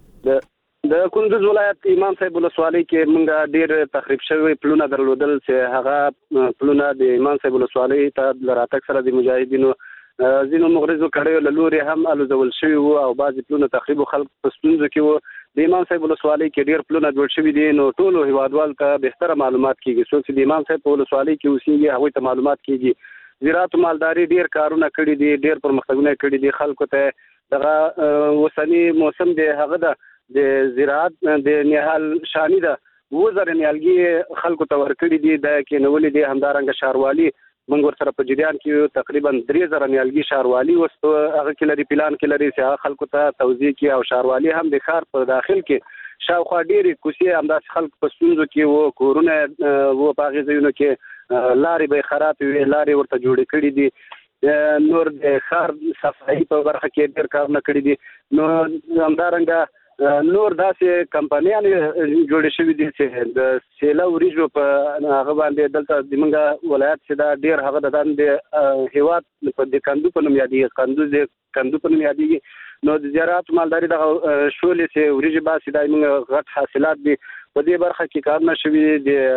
د کندوز ولایت امام صاحب ولسوالۍ کې موږ ډیر تخریب شوی پلونه درلودل چې هغه پلونه د امام صاحب ولسوالۍ ته لراتک سره د مجاهدینو زینو مغرضو کړیو له لوري هم الوزول شوی وو او بعضی پلونه تخریب خلک په ستونزو کې وو د امام صاحب ولسوالۍ کې ډیر پلونه جوړ شوي دي نو ټول هیوادوال ته بهتره معلومات کیږي څوک چې د امام صاحب ولسوالۍ کې اوسېږي هغه ته معلومات کیږي زراعت او مالداري ډیر کارونه کړي دي ډیر پرمختګونه کړي دي خلکو ته دغه وسنی موسم دی هغه د زراعت د نهال شانی ده وزر نیالګي خلکو ته ورکړي دي د کې نولې دي همدارنګه شاروالي موږ ور سره په جریان کې تقریبا 3000 نیالګي شاروالي وستو هغه کې لري پلان کې لري چې خلکو ته توزیع کی او شاروالي هم د ښار په داخل کې شاوخوا ډېری کوڅې همداس خلک په ستونزو کې وو کورونه وو په هغه ځایونو کې لارې به خراب وي لارې ورته جوړې کړې دي نور د ښار صفایي په برخه کې ډېر کارونه کړي دي نو همدارنګه نور داسې کمپنیان جوړې شوې دي چې د سیلا وریجو په هغه باندې دلته د منګه ولایت چې دا ډیر هغه د هیواد په د کندو په نوم یادېږي کندو په نوم یادېږي نو د زراعت مالداري د شولې چې وریجو باسي د منګه غټ حاصلات دي په دې برخه کې کارونه شوي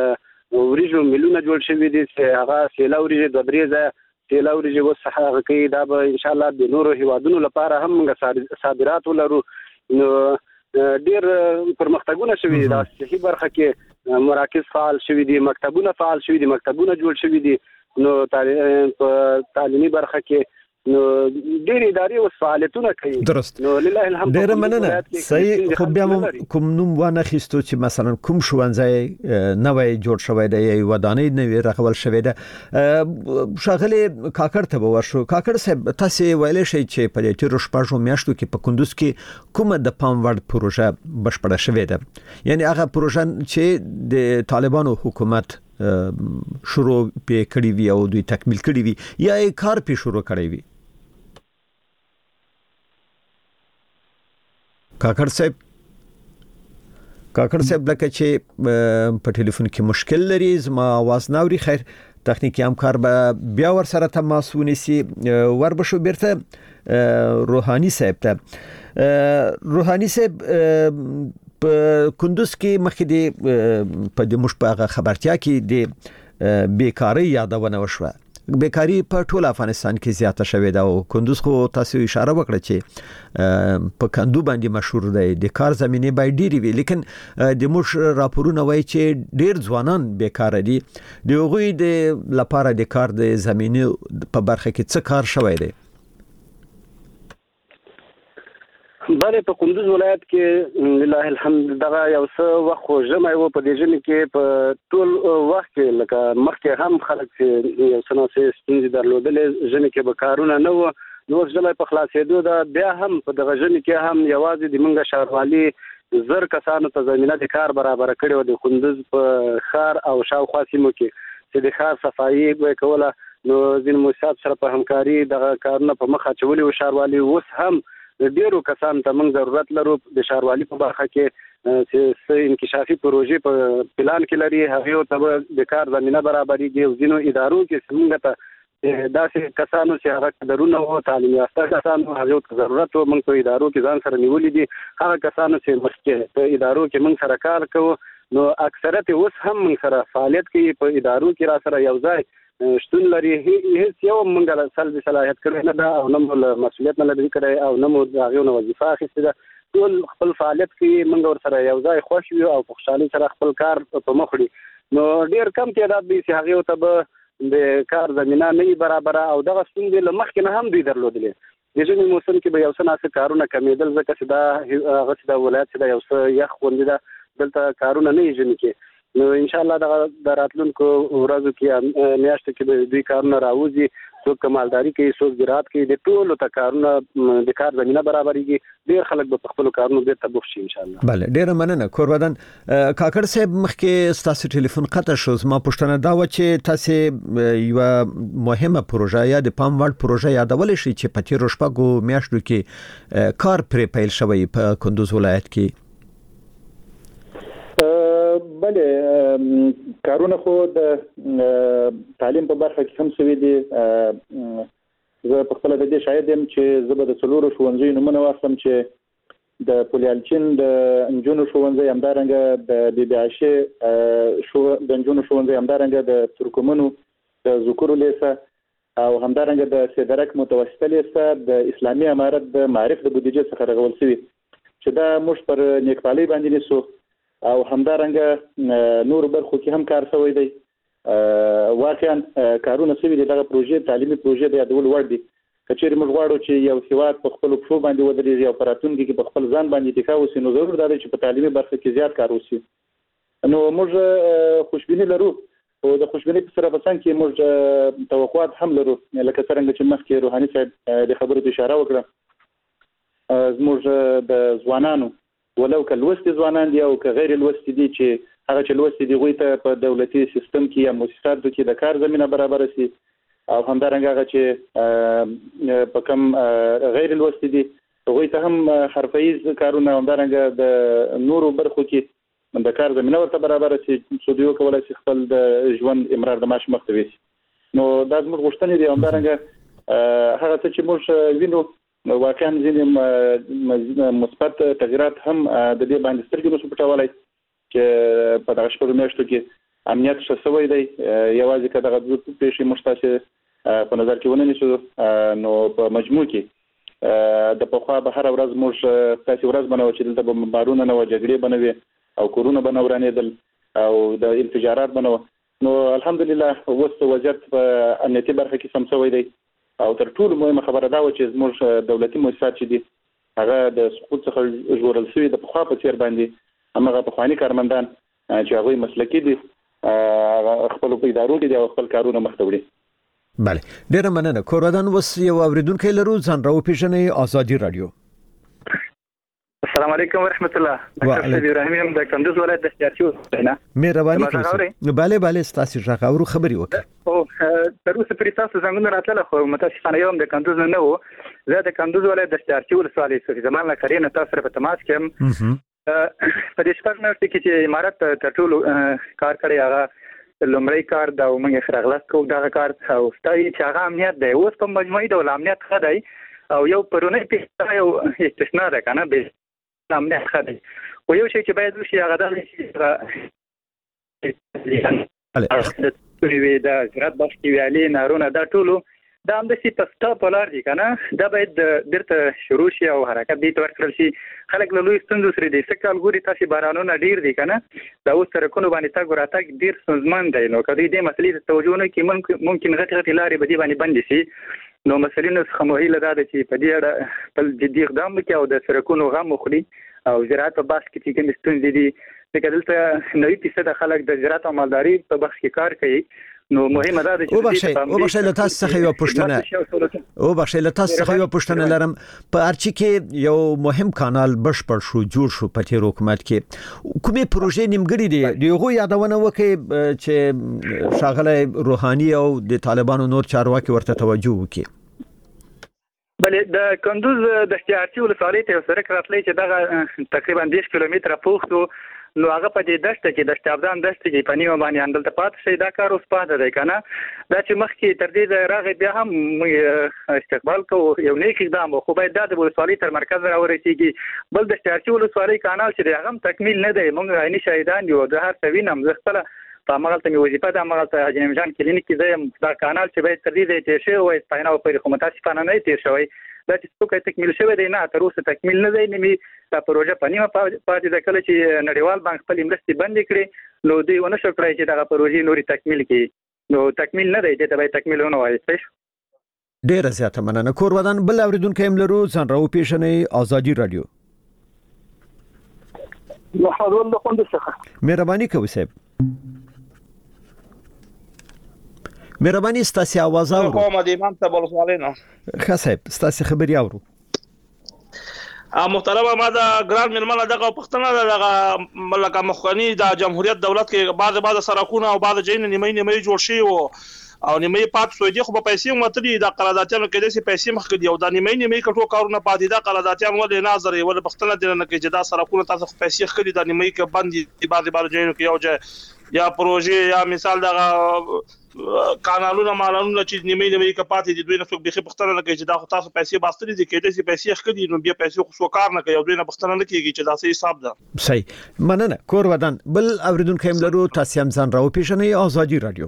د وریجو ملونه جوړ شوي دي چې هغه سیلا وریجو د درېزه سیلا وریجو وسه هغه کوي دا به ان شاء الله د نورو هیوادونو لپاره هم موږ صادرات ولرو نو ډیر پرمختګونه شوي دي د صحي برخه کې مراکز فعال شوي دي مکتبونه فعال شوي دي مکتبونه جوړ شوي دي نو تعلیمي برخه کې نو ډېر ادارې او فعالیتونه کوي درست نو لله الحمد ډېر مننه صحیح خو بیا کوم نوم ونه خستو چې مثلا کوم شوانځای نوې جوړ شوی دی یو ودانۍ نوې رغول شوی دی شاغلي کاکړ ته ورشو کاکړ صاحب تاسو ویلې شي چې په دې تیر شپږو میاشتو کې په کندوز کې کومه د پام وړ پروژه بشپړه شوې ده یعنی هغه پروژه چې د طالبانو حکومت شروع په کړی وی او دوی تکمیل کړی وی یا کار په شروع کړی وی کاکړ صاحب لکه چې په ټلیفون کې مشکل لري زما आवाज ناوري خیر تخنیکی همکار به بیا ور سره تماس ونیسي ور بشو بیرته روحانی صاحب په کندوز کې مخکې د په د مشپغه خبرتیا کې د بیکاری یادونه وشوه بیکاری په ټول افغانستان کې زیاته شوې ده او کندوز خو تاسو اشاره وکړه چې په کندو باندې مشهور دی د کار زمينه باندې ډیری وی لیکن د موش راپورونه وایي چې ډیر ځوانان بیکار دي د هغوی د لپاره د کار د زمينه په برخه کې څه کار شوی دی بله په کندوز ولایت کې لله الحمد دغه یو څه وخت جمع و په دې ژمي کې په ټول وخت کې لکه مخکې هم خلک چې یو څه نو ستونزې درلودلې ژمي کې به کارونه نه وو نو ژمي په خلاصېدو ده بیا هم په دغه ژمي کې هم یوازې د منګه شاروالي زر کسانو ته زمينه د کار برابر کړو د کندوز په خار او شاوخوا سیمو کې چې د خار صفایي وکوله نو ځین موسسات سره په همکاري د کارونو په مخه چولې او شاروالي اوس هم ډیرو کسان ته موږ ضرورت لرو د شاروالي په برخه کې چې انکشافي پروژې په پلان کې لري هغه ته د کار زمينه برابرېږي او ځینو ادارو کې موږ ته داسې کسانو چې هغه درونه او تعلیم یافته کسانو هغه ته ضرورت او موږ په ادارو کې ځان سره نیولې دي هغه کسانو چې مخکې په ادارو کې موږ سره کار کوو نو اکثریت اوس هم موږ سره فعالیت کوي په ادارو کې را سره یو ځای شتون لري هیڅ یو موږ له سلبي صلاحیت کړی نه ده او نه مو مسؤلیت نه لري کړی او نه مو هغه نو وظیفه اخیستې ده ټول خپل فعالیت کې موږ ور سره یو ځای خوش یو او په خوشحالي سره خپل کار په مخ وړي نو ډیر کم تعداد به چې هغه ته به د کار زمينه نه برابر او دغه ستونزې له مخکې نه هم دوی درلودلې د ژمي موسم کې به یو څه ناڅه کارونه کمیدل ځکه چې دا هغه چې د ولایت چې دا یو څه یخ غونډه ده دلته کارونه نه یې کې نو ان شاء الله د راتلونکو ورځو کې میاشتو کې دوی کارونه راوځي څوک کمالداري کوي څوک زراعت کوي د ټولو ته کارونه د کار زمينه برابرېږي ډېر خلک به خپل کارونه بیرته بوخت شي ان شاء الله. بله ډېر مننه کورودان کاکړ صاحب مخکې ستاسو ټلیفون قطع شو ما پوښتنه دا و چې تاسو یو مهمه پروژه یا د پام وړ پروژه یادول شي چې په تیر شپږو میاشتو کې کار پرې پیل شوی په کندوز ولایت کې. بله کارونه خو د تعلیم په برخه کې هم سوي دي زه په خپل د دې شاهد یم چې زه به د څلورو ښوونځیو نومونه واخلم چې د پولیالچین د انجونو ښوونځی همدارنګه د بي بي عاشې د انجونو ښوونځی همدارنګه د ترکمنو د ذکرو لیسه او همدارنګه د سیدرک متوسطه لیسه د اسلامي امارت د معارف د بودیجې څخه رغول شوی چې دا موږ پر نیکپالۍ باندې نیسو او همدارنګه نور برخو کې هم کار شوی دی واقعا کارونه شوي دي دغه پروژې تعلیمي پروژې د یادول وړ دي کچېرې موږ غواړو چې یو هیواد په خپل پښو باندې ودرېږي او په راتلونکي کې په خپل ځان باندې اتکا وشي نو ضرور دا دی چې په تعلیمي برخه کې زیات کار وشي نو موږ خوشبیني لرو او د خوشبیني په سره په څنګ کې موږ توقعات هم لرو لکه څنګه چې مخکې روحاني صاحب د خبرو ته اشاره وکړه زموږ د ځوانانو ولو که لوستي ځوانان دي او که غیر لوستي دي چې هغه چې لوستي دي غوي ته په دولتي سیستم کې یا مؤسساتو کې د کار زمينه برابر شي او همدارنګه هغه چې په کم غیر لوستي دي غوي ته هم حرفيز کارونه همدارنګه د نورو برخو کې د کار زمينه ورته برابر شي چې دوی کولای شي خپل د ژوند امرار د معاش مخته وي نو دا زموږ غوښتنې دي همدارنګه هغه څه چې موږ وینو واقعا ځینې مثبت تغیرات هم د دې باندې سترګې نشو پټولای چې په دغه شپږ میاشتو کې امنیت ښه شوی دی یوازې که دغه پیښې موږ تاسې په نظر کې ونه نیسو نو په مجموع کې د پخوا به هره ورځ موږ تاسې ورځ به نه وه چې دلته به بمبارونه نه وه جګړې به نه وي او کورونه به نه ورانېدل او د انفجارات به نه وه نو الحمدلله اوس وضعیت په امنیتي برخه کې سم شوی دی او تر ټولو مهمه خبره دا و چې زموږ دولتي مؤسسات چې دي هغه د سقوط څخه ژغورل شوي د پخوا په څیر باندې همغه پخواني کارمندان چې هغوی مسلکي دي خپلو په ادارو کې دي او خپل کارونه مخته وړي. بله ډېره مننه کورودان اوس یو اورېدونکی لرو ځان راوپېژنئ ازادي راډیو. السلام علیکم ورحمت الله. ډاکټر ابراهیم د کندوز ولایت د اختیارچی اوسېدنه. مهرباني کوئ. بله ستاسو ژغ اورو خبري وکړه. او تر اوسه پرې تاسو څنګه راتله خو متاسفانه یو د کندوز نه وو زه د کندوز ولایت د اختیارچی ولسوالۍ څخه زمان لا کړینه تاسو سره په تماس کې په دې شپږ میاشتو کې چې امارت تر ټولو کار کړی هغه لومړی کار د موږ خرغلاس کو دا کار او ستاسو چې هغه امنیت دی اوس په مجموعي ډول امنیت ښه دی او یو پرونی پیښه یو استثناء ده کنه به امنیت ښه دی او یو شی چې باید وشي هغه دا چې د زراعت بخشي ویالي نارونه دا ټولو دا هم د سی پستا پولار دي کنه دا باید بیرته شروع شي او حرکت دې تور کړل شي خلک له لوی ستونزو سره دي سکه الګوري تاسو بارانونه ډیر دي کنه دا اوس سره کو باندې تا ګوراتک ډیر سنځمن دی نو کدی دې مسلې ته توجه نه کی ممکن غټ لارې بدی باندې بند شي نو مسلې نو خموهی لدا چې په دې اړه بل جدي اقدام وکړي او د سرکونو غم مخړي او زراعت په بحث کې چې کوم ستونزې دي چې دلته 90% خلک د زراعت او مالداري په بخش کې کار کوي نو مهمه ده چې او بخښه له تاسو څخه یو پوښتنه لرم په ارچی کې یو مهم کانال بشپړ شو جوړ شو په تیر حکومت کې کومې پروژې نیمګړې دي دغه یادونه وکړي چې شاغله روحاني او د طالبانو نور چارواکي ورته توجه وکړي بلې د کندوز د احتیاطي ولسوالۍ ته سره راتللی چې دغه تقریبا 10 کیلومتره پوښتو نو هغه په دې دشت کې د شتابدان دشت کې په نیمه باندې اندل ته پات شي دا کار اوس پاتې دی کنه دا چې مخکې تر دې راغی بیا هم استقبال کو یو نیک اقدام خو باید د ولسوالۍ تر مرکز راورسیږي بل د احتیاطي ولسوالۍ کانال چې هغه تکمیل نه دی موږ عیني شاهدان یو د هر سوینم زغتله په عملته می وظیفه د عملته جنمجان کلینیک کې دا کانال چې باید تر دې تیر شي او استاینه او په حکومت څخه نه تیر شوی دا چې څوک تکمیل شوی دی نه تر اوسه تکمیل نه دی نیمه دا پروژه په نیمه پاتې ده کله چې نړیوال بانک خپل مرستې بند کړي نو دوی ونه شو کړی چې دا پروژه نوري تکمیل کړي نو تکمیل نه دی چې دا به تکمیل ونه وایي ډیر زیاته مننه کور ودان بل اوریدونکو هم لرو ځان راو پیښنې ازادي رادیو محمد له خوند څخه مهرباني کوي صاحب مهرباني ستاسو आवाज اورو کومه د امام ته بولسوالینا ښه صاحب ستاسو خبري اورو محترم ما دا ګران ملمنه دغه پښتنه دغه ملک مخکنی د جمهوریت دولت کې بعض سرکونه او بعض جین نیمه جوړ شي او نیمه پات سویدي خو په پیسې متري د قراردادونو کې د پیسې مخ کې او د نیمه کټو کارونه پاتې د قراردادونو ولې نظر ول پښتنه دي نه کې چې دا سرکونه تاسو پیسې خري د نیمه کې باندې بعض جینو کې یو یا پروژه یا مثال دغه کانالونه مالونه چې نیمه کې پاتې دي دوی نه څوک به پښتنه نه کوي چې دا خو تاسو پیسې باستري دي کې د پیسې خري نو بیا پیسې خو کار نه کوي او دوی نه پښتنه نه کوي چې دا صحیح حساب ده صحیح مننه کور ودان بل اوریدونکو هم لرو تاسو هم ځان راو پیښنې ازادي رادیو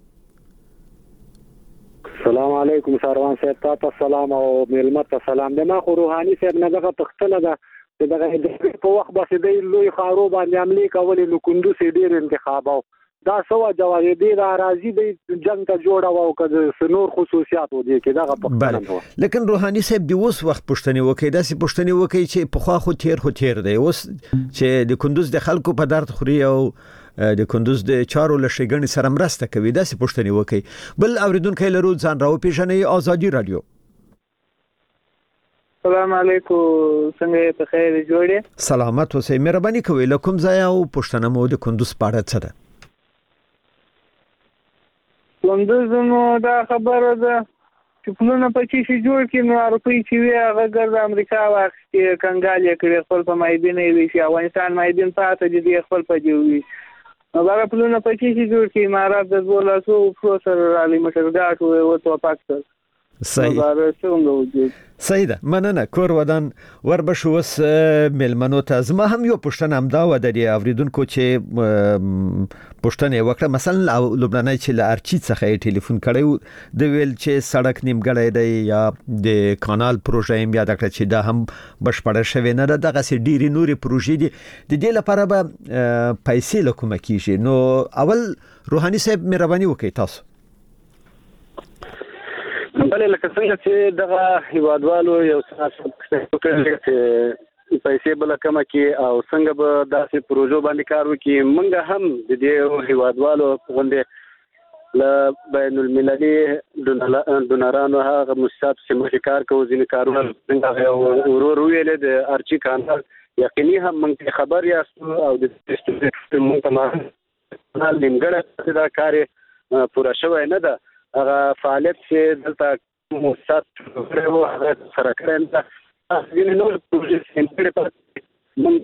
السلام علیکم سروان صاحب تاسو سلام او ملمت سلام د ما خو روحاني صاحب نه دغه پښتنه ده دغه په وخت باندې د لوی خارو باندې عملی کولې نو کندوز ډیر انتخاب او دا سو جواب دی دا راضي د جنگ ته جوړه او کده سنور خصوصیات ودی کې دغه پښتنه لیکن روحاني صاحب دی اوس وخت پښتنه وکي داسې پښتنه وکي چې په خوا خو تیر دی اوس چې د کندوز د خلکو په درد خوري او د کندوز د چارو لشيګنې سره مرسته کوي داسې پښتنه وکي بل اوریدونکو لرو ځان راو پیژنې ازادي رادیو السلام علیکم څنګه په خیر جوړې سلامت اوسئ مهرباني کوئ لکم ځای او پښتنه مو د کندوز پاړه څه ده کندوز نو دا خبره ده چې پلونه پکې شي جوړ کړي نو اروپای چې وی هغه ګرځ امریکا واخستې کنګالې کړې خپل په مایبینه وی چې افغانستان مایبین پاتې دي خپل په دی وی نو دا پلونه پکې شي جوړ کړي امارات د 1200 پروسر علی مشرګاټ او تو پاکستان صحیح ده مننه کور ودان وربشوس ملمنو ته زما هم یو پښتنه هم دا و د اوریدونکو چې پښتنه وکړه مثلا لبناني چې لارچی څخه ټلیفون کړو د ویل چې سړک نیمګړی دی یا د کانال پروژه هم یاد کړ چې دا هم بشپړه شوی نه ده دغه سي ډيري نوري پروژې دي د دې لپاره به پیسې لکوم کیږي نو اول روحاني صاحب مهرباني وکړئ تاسو بلې لکه څنګه چې دغه هیوادوالو یو څه چې پیسې بل کم کې او څنګه به داسې پروژو باندې کار وکړي موږ هم د دې هیوادوالو غونډه ل بین المللي دونرانو هغه مؤسسات چې موږ کار کوو ځینې کارونه څنګه ورور ویلې د ارچی کانال یقیني هم موږ خبر یاستو او د استودیو موږ تمام نیمګړی دا کار پوره شوی نه ده هغه فعالیت چې دلته مؤسسات ورو هغه سره کړل دا ځینې نور پروژې سنټر په موږ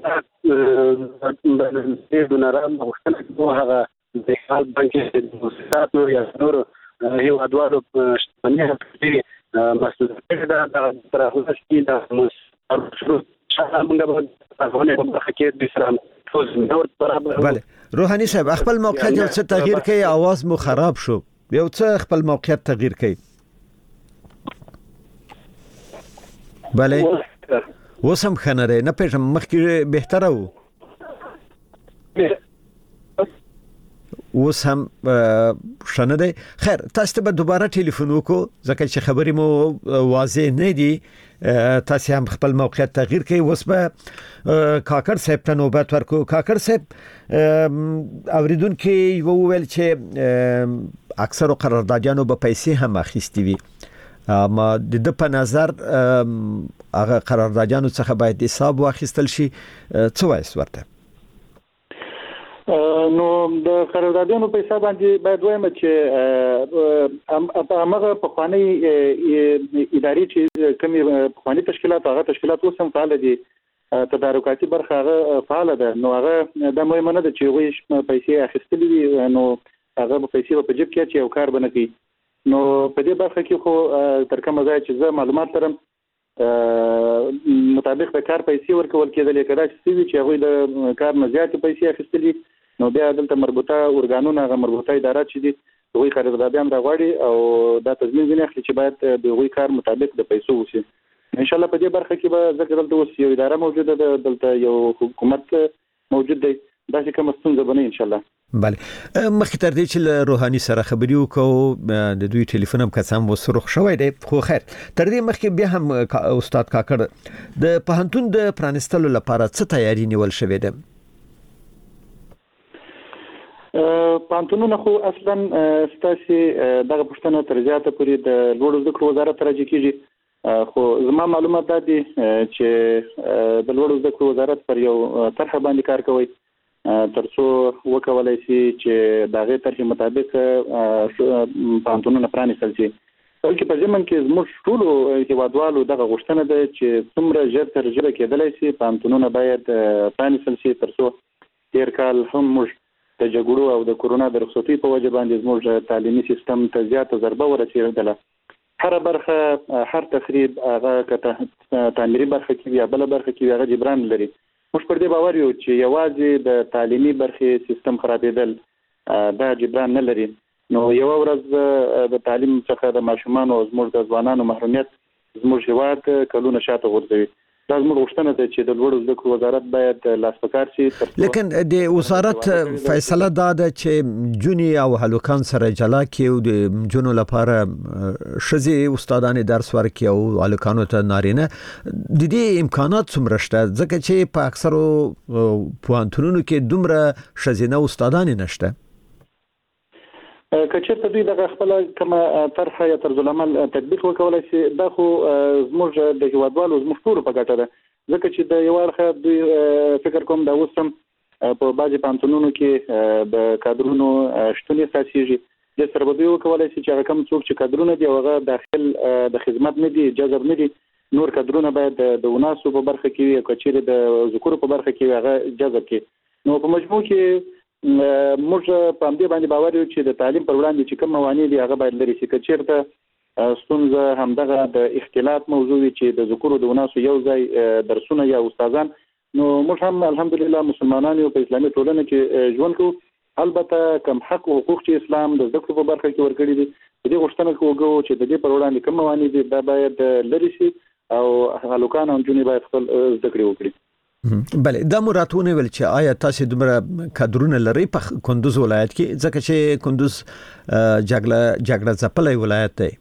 د دونرانو غوښتنه کوو هغه د حال بانکي مؤسسات یا نور هیوادوالو شتمنۍ لري مسؤلیت دا تر هغه چې دا موږ څنګه به افغاني په برخه کې د اسلام ټول نور برابر بله روحاني صاحب خپل موقعیت یو څه تغییر کړي आवाज مو خراب شو یو څه خپل موقعیت تغییر کړي بله وسم خنره نه پېژم مخکې بهتره وو اوس هم شنه دی خیر تاسو ته به دوباره ټلیفون وکړو ځکه چې خبرې مو واضح نه دي تاسو هم خپل موقعیت تغییر کړئ اوس به کاکر صاحب ته نوبت ورکو کاکر صاحب اوریدونکو وویل چې اکثر قراردادیانو به پیسې هم اخیستي وي ما د په نظر هغه قراردادیانو څخه باید حساب واخیستل شي څه وایي ورته نو د قراردادونو په حساب باندې باید وایم چې هغه په خواني اداري چې کومي خواني تشکیلات هغه تشکیلات اوس هم فعال دي تدارکاتي برخه هغه فعال ده نو هغه د مهمه نه ده چې وي پیسې اخیستلې دي نو هغه په پیسې په جیب کې چې یو کار بنه کوي نو په دې برخه کې خو تر کومه ځای چې زه معلومات لرم مطابق د کار پیسې ورکول کېدل کېدای چې هغه د کار نه زیات پیسې اخیستلې نو بیا دلته مربوطه ارګانونه هغه مربوطه ادارات چې دي دوی قراردادیان راغړي او دا تضمین ځنی اخلي چې باید د غوي کار مطابق د پیسو وشي ان شاء الله په دې برخه کې به ذکر دلته اوس یو اداره موجوده ده دلته یو حکومت موجود دی دا چې کوم ستونزه بنه ان شاء الله بله مخکې تر دې چې روحاني سره خبري وکړو د دوی ټلیفون هم قسم وسرخ شوی دی خو خیر تر دې مخکې بیا هم استاد کاکړ د پوهنتون د پرانستلو لپاره څه تیاری نیول شوې ده پانتونونه خو اصلا ستاسي دغه پښتنه تر زیاته پورې د لوړو زده کړو وزارت راځي کیږي خو زما معلومات دا دي چې د لوړو زده کړو وزارت پر یو طرح باندې کار کوي ترڅو وکولای شي چې دغه طرح مطابق پانتونونه پرانیستل شي بلکې په ځمن کې زموږ ټول هیوادوالو دغه غوښتنه ده چې څومره ژر تر ژره کېدلای شي پانتونونه باید پرانیستل شي ترڅو تیر کال هم موږ د جګړو او د کورونا د رخصتۍ په وجه باندې زموږ تعلیمي سیستم ته زیاته ضربه ورسېدله هر برخه هر تخریب هغه کته تعمیري برخه کې یا بل برخه کې هغه جبران لري موږ پر دې باور یو چې یوازې د تعلیمي برخه سیستم خرابېدل دا جبران نه لري نو یو ورځ د تعلیم څخه د ماشومان او زموږ د ځوانانو محرومیت زموږ هیواد کلونه شاته غورځوي دا زموږ غوښتنه ده چې د لوړو زده کړو وزارت باید لاس پکار شي لیکن د وزارت فیصله دا ده چې جونی او هلوکان سره جلا کړي او د جنو لپاره شذي استادان درس ورکړي او هلوکانو ته نارینه د دې امکانات څومره شته ځکه چې په اکثرو پوهنتونونو کې دومره شذینه استادان نشته کچېرته دوی دغه خپل کومه طرح یا طرز العمل تطبیق وکولای شي دا خو زموږ د هیوادوالو زموږ ټول په ګټه ده ځکه چې د یو اړخ دوی فکر کوم دا اوس هم په بعضي پانتونونو کې د کادرونو شتون اساسيږي د سره دوی وکولای شي چې هغه کوم څوک چې کادرونه دی هغه داخل د خدمت نه دي جذب نه دي نور کادرونه باید د وناسو په برخه کې کچېره د ذکر په برخه کې هغه جذب کړي نو په مجموع کې موږ په دې باندې باور یو چې د تعلیم پر وړاندې چې کوم موانع دي هغه باید لري چې چیرته ستونزه همدغه د اختلاط موضوع چې د ذکر او د وناسو یو ځای درسونه یا استادان نو موږ هم الحمدلله مسلمانان یو په اسلامي ټولنه کې ژوند کوو البته کوم حق او حقوق چې اسلام د ذکر په برخه کې ورکړي دي دې غوښتنه کوو چې د دې پر وړاندې کوم موانع دي دا باید لري شي او هلوکان او جنې باید خپل ذکر وکړي بله دا مراتونه ول چې آیا تاسو دومره کادرونه لري په کندوز ولایت کې ځکه چې کندوز جګړه ځپلې ولایت دی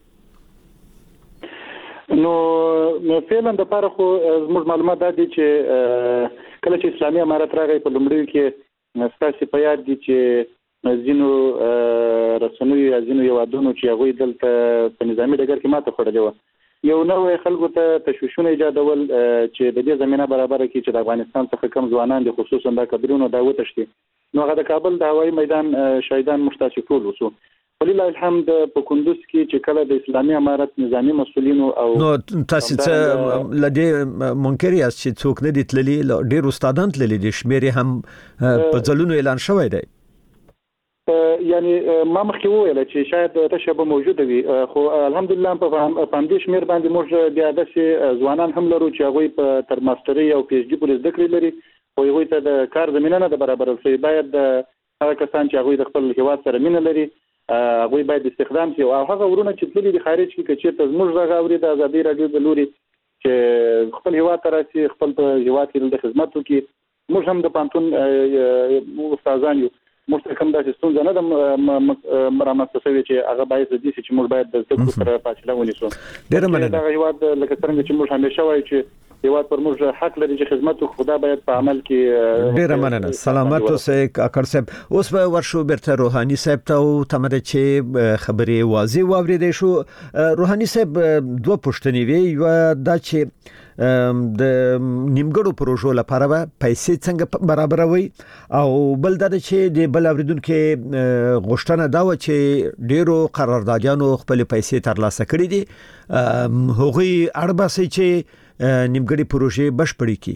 نو فعلا د لپاره خو زموږ معلومات دي چې کله چې اسلامي امارت راغی په لومړي کې ستاسو په یاد دي چې زینو رسنوي یا زینو یوادونو چې هغه دلته په نظامی ډګر کې ماته خړلې و یو نوې خلکو ته تشویشونه ایجادول چې د دې زمينه برابر کړي چې د افغانستان څخه کم ځوانان دي خصوصا د کډرونو دا وتشتي نو هغه د کابل د هوایي میدان شهیدان مشتاق ټول وسو ولله الحمد په کندوز کې چې کله د اسلامي امارت نظامی مسولینو او نو تاسو څه لدی منکر یاست چې څوک نه دي تللی ډیر استادان تللی دي شمیرې هم په ځلونو اعلان شوی دی یعنی ما مخکې وویل چې شاید تشابه موجوده وي خو الحمدلله په دې شمیر باندې موږ بیا د ځوانان هم لرو چې هغه په تر ماستري او پی ایچ ډي پورې زده کړې لري او هغه ته د کار زمينه نه د برابر شي باید هغه کسان چې هغه د خپل هیواد سره مینه لري هغه باید استخدام شي او هغه ورونه چې تللي د خارج کې چې زموږ راغوري د ازادي رادیو د لوري چې خپل هیواد ته راشي خپل هیواد کې د خدمت وکړي موږ هم د پانتون استادان یو مستحکم داسې ستونزه نه ده مرامت شوی چې هغه باید د دې چې موږ باید د ذکر سره فاصله ونیسو ډېر مننه دا هیواد لکه څنګه چې موږ همیشه وایو چې هیواد پر موږ حق لري چې خدمت وکړو خدا باید په عمل کې ډیر مننه سلامت اوسئ کاکړ صاحب اوس به ورشو برته روحاني صاحب ته او تمره چې خبرې واضح واوریدې شو روحاني صاحب دوه پوښتنې وی یو دا چې د نیمګړو پروژو لپاره به پیسې څنګه برابروي او بل دا چې د بل اوریدونکو غوښتنه دا و چې ډیرو قراردادیانو خپل پیسې ترلاسه کړې دي هغوی اړباسي چې نیمګړي پروژې بشپړې کی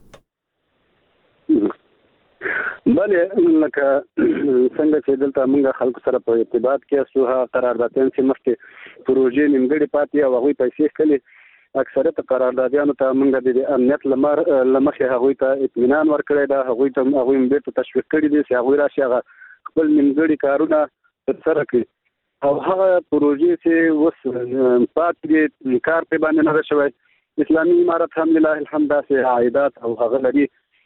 بله لکه څنګه چې دلته موږ خلکو سره په ارتباط کې سوها قراردادیان چې مخکې پروژې نیمګړي پاتې او هغوی پیسې کړي اکثریت قراردادیانو ته موږ د امنیت لمخې هغوی ته اطمینان ورکړی دا هغوی بیرته تشویق کړي دي چې هغوی راشي هغه خپل نیمګړي کارونه ترسره کړي او هغه پروژې چې اوس پاتې دي کار پرې باندې نه ده شوی اسلامي امارت هم لله الحمد داسې عایدات او هغه لري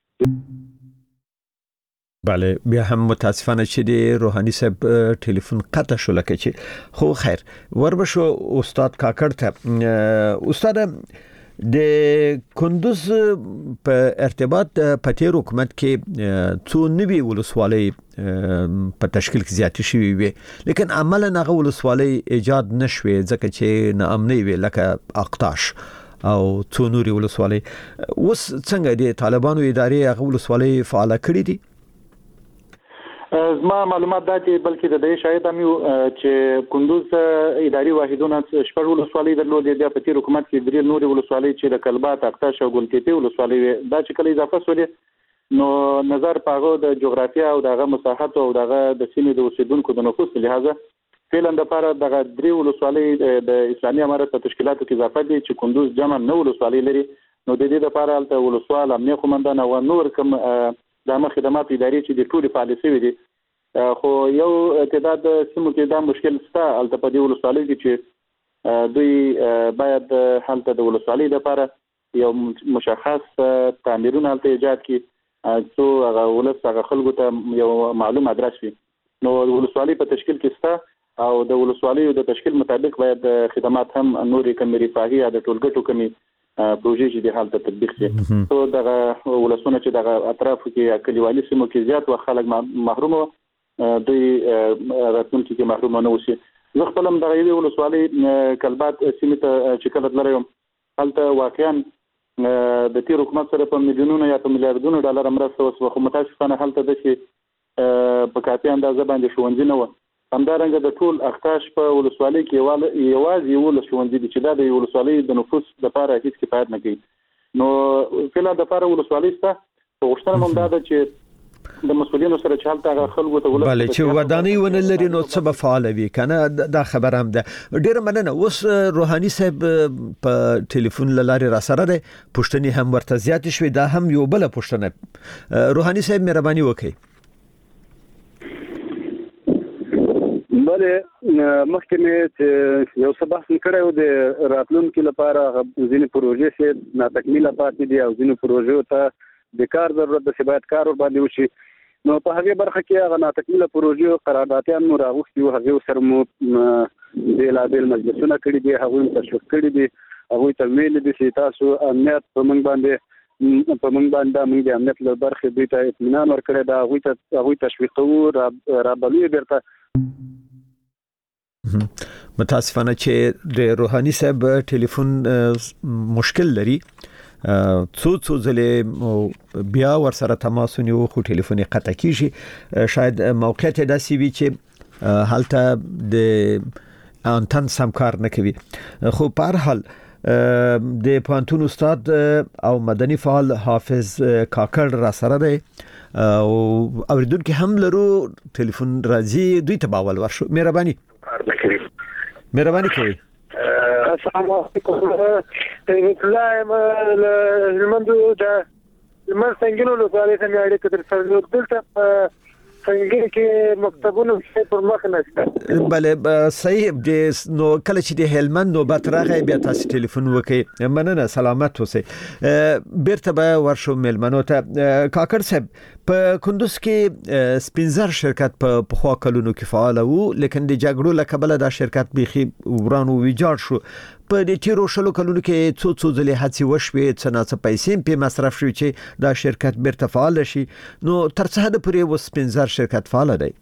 بله بیا هم متاسفانه چې د روحاني صاحب ټلیفون قطع شو لکه چې خو خیر وربشو استاد کاکړ ته استاد د کندوز په ارتباط په تیر حکومت کې څو نوي ولسوالۍ په تشکیل کې زیاتې شوې وي لیکن عملاً هغه ولسوالۍ ایجاد نشوي ځکه چې ناامنۍ وي لکه اقتاش او څو نوري ولسوالۍ اوس څنګه د طالبانو ادارې هغه ولسوالۍ فعال کړې دي زما معلومات دا چې بلکې د دې شاید هم چې کندوز اداري واحدونه شپږ ولسوالۍ درلودې د پتیر حکومت کې درې نورې ولسوالۍ چې د کلبات اقتاش او ګلتيپي ولسوالۍ دا چې کله اضافه شولې نو نظر پاغو د جغرافیا او دغه مساحت او دغه د سیمې د اوسیدونکو د نفوس لحاظه فعلا د لپاره دغه درې ولسوالۍ د اسلامي امارت په تشکیلاتو کې اضافه دي چې کندوز جمع نو ولسوالۍ لري نو د دې لپاره الته ولسوال امنیه قومندان او نور کوم د خدمات اداري چې د ټولو پالیسي وي خو یو تعداد سیمو کې دا مشکل شته الته په دې ولسوالۍ کې چې دوی باید حالت د ولسوالۍ لپاره یو مشخص تعمیرونه الته ایجاد کړي څو هغه ولس هغه خلکو ته یو معلوم ادرس وي نو ولسوالۍ په تشکیل کې شته او د ولسوالۍ د تشکیل مطابق باید خدمات هم نوري کمی رفاهي یا د ټولګټو کمی پروژې چې د حالت تطبیق شي نو دغه ولسونه چې دغه اطراف کې کلیوالي سیمو کې زیات و خلک محروم دوی راتلونکي کې محروم نه وشي زه خپل هم دغه یو ولسوالۍ کلبات سیمه ته چې کله تلم هلته واقعا د تیر حکومت سره په میلیونونو یا په میلیارډونو ډالر مرسته وسو خو متاسفانه هلته د چې په کافي اندازه باندې ښوونځي نه و همدارنګه د ټول اختاش په ولسوالۍ کې یوازې یو ښوونځي دي چې د ولسوالۍ د نفوس لپاره هیڅ کفایت نه کوي نو فعلا د لپاره ولسوالۍ ته غوښتنه هم ده چې د مسؤلینو سره چې حالت خلکو ته ولر بله چې ودانۍ ونه لري نو څه به فعال وي کنه دا خبر هم ده ډیر مننه اوس روحاني صاحب په ټلیفون لاره را سره ده پښتني هم ورته زیات شوي دا هم یو بل پښتنه روحاني صاحب مهرباني وکړئ بله مخکې مې یو څه بحث کړی و د راتلونکي لپاره ځینې پروژې چې ناتکمیله پاتې دي او ځینې پروژو ته د کار ضرورت ده چې باید کار ور باندې وشي نو په هغه برخه کې هغه ناتکمیله پروژې قراردادیان مو راغوښتي او هغه سره مو بېلابېل مجلسونه کړي دي هغوی تشویق کړي دي هغوی ته ویلي دي چې تاسو امنیت په موږ باندې موږ د امنیت له برخې دوی ته اطمینان ورکړی دا هغوی تشویق کوو رابلوي بیرته متاسفانه چې د روحاني صاحب ټلیفون مشکل لري څو ځلې بیا ور سره تماس ونیو خو ټلیفون قطع کیږي شاید موقعیت داسې وي چې حالته د انتن سم کار نه کوي خو په هر حال د پانتون استاد او مدني فعال حافظ کاکړ را سره دی او اوریدونکو هم لرو ټلیفون راځي دوی ته باول ورشو مهرباني کوي السلام علیکم لا المنذ ما سنگینو لپاره ته مې اړیکه تر څو دلته څنګه کې مکتبونو په مخ نشته بله صحیح نو کله چې د هلمند نوبت راغی بیا تاسو ټلیفون وکړئ مننه سلامت اوسئ بیرته به ورشو ملمنو ته کاکړ صاحب په کندوز کې سپینزر شرکت په خوا کلونو کې فعال وو لیکن د جګړو لکبل دا شرکت بيخي ورانو ویجاړ شو په دې تیرو شلو کلونو کې څو ځلې هڅې وشوې څنګه پیسې په مصرف شوې چې دا شرکت بیرته فعال شي نو تر څه حد پورې و سپینزر شرکت فعال دی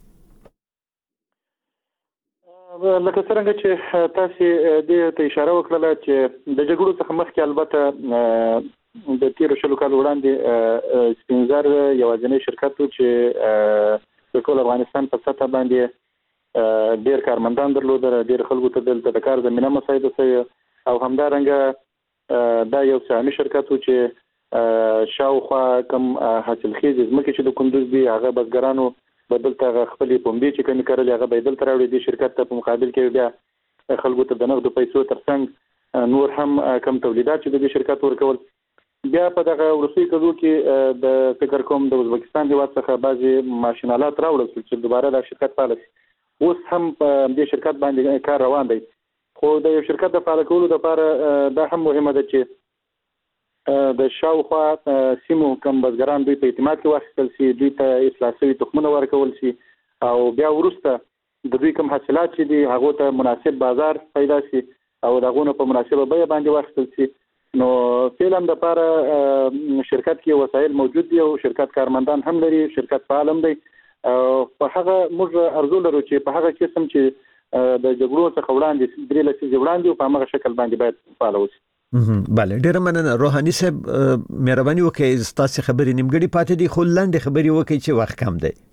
لکه څنګه چې تاسو دې ته اشاره وکړه چې د جګړو څخه مخکې البته د تیر شلو کال وړاندې سپینزر یوازینی شرکت و چې په ټول افغانستان په سطح باندې ډیر کارمندان درلودل ډیر خلکو ته د کار زمينه مساعده شوی او همدارنګه دا یو سامي شرکت و چې شاوخوا کم حاصلخیز زمکه چې د کندوز دی هغه بزګرانو بدلته خپل پومبي چې کوم کارل هغه بدل تراوړي د شرکت ته په مقابل کې بیا خلکو ته د نقد پیسو ترڅنګ نور هم کم تولیدات چې د شرکت ورکول بیا په دغه ورسوي کډو کې د فکر کوم د ازبکستان هیواد څخه بعضي ماشينالات راوړل چې دوباره د شرکت فعال شي اوس هم په دې شرکت باندې کار روان دی خو د یو شرکت د فعال کولو لپاره دا هم مهمه ده چې د شاوخوا سیمو کم بزګران دوی په اعتماد کې واخیستل شي دوی ته اصلاح شوي تخمونه ورکول شي او بیا ورسته د دوی کوم حاصلات چې دي هغه ته مناسب بازار پیدا شي او دغه په مناسبه بیه باندې واخیستل شي نو فعلاً د لپاره شرکت کې وسایل موجود دي او شرکت کارمندان هم لري شرکت فعال هم دی په هغه موږ ارزو لرو چې په هغه قسم چې د جګړو څخه وړاندې درې لسیزې وړاندې په هغه شکل باندې باید فعال اوسي بله ډیر مننه روحاني صاحب مهرباني وکړئ تاسو خبرې نیمګړې پاتې دي خو لاندې خبرې وکړئ چې وخت کم دی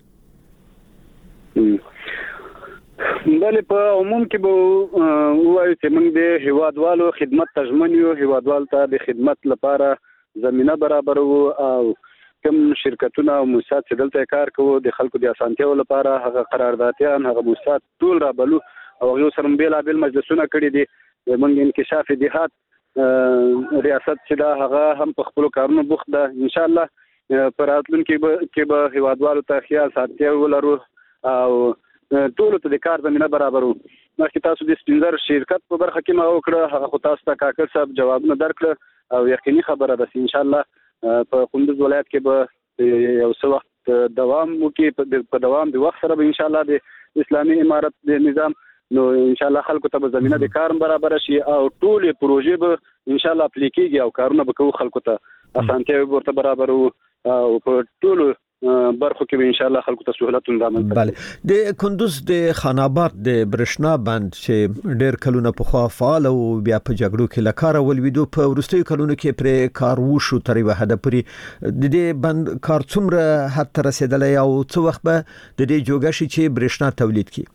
بله په عموم کې به وایو چې موږ د هیوادوالو خدمت تضمنیو هیوادوال ته د خدمت لپاره زمينه برابر وو او کوم شرکتونه او موسسات چې دلته کار کوي د خلکو د اسانتیاو لپاره هغه قراردادیان هغه موسسات ټول را بلو او یو سره بیل مجلسونه کړي دي موږ انکشاف دیهات ریاست چې دا هغه هم په خپل کارونو بوخت ده ان شاء الله پر راتلونکي کې به هیوادوالو ته خیال ساتي ولرو او ټول ته د کار زمينه برابر وو مخکې تاسو د سپینزر شرکت په برخه کې ما وکړه هغه خو تاسو ته کاکر صاحب جوابونه درکړه او یقیني خبره ده ان شاء الله په کندوز ولایت کې به یو څه وخت دوام وکړي په دوام د وخت سره به ان شاء الله د اسلامي امارت د نظام نو ان شاء الله خلکو ته به زمينه د کار برابر شي او ټول پروژې به ان شاء الله اپلیکیږي او کارونه به کوو خلکو ته اسانتیا ورته برابر او په ټول برخو کې ان شاء الله خلکو ته سہولت اندامل بله د کندوز د خان آباد د برښنا بند چې ډېر کلونه په خوا فعال او بیا په جګړو کې لکاره ولویدو په ورستیو کلونو کې پر کار وشو تر یو حد پورې د دې بند کار څومره حد ته رسیدلی او څو وخت به د دې جوګه شي چې برښنا تولید کړي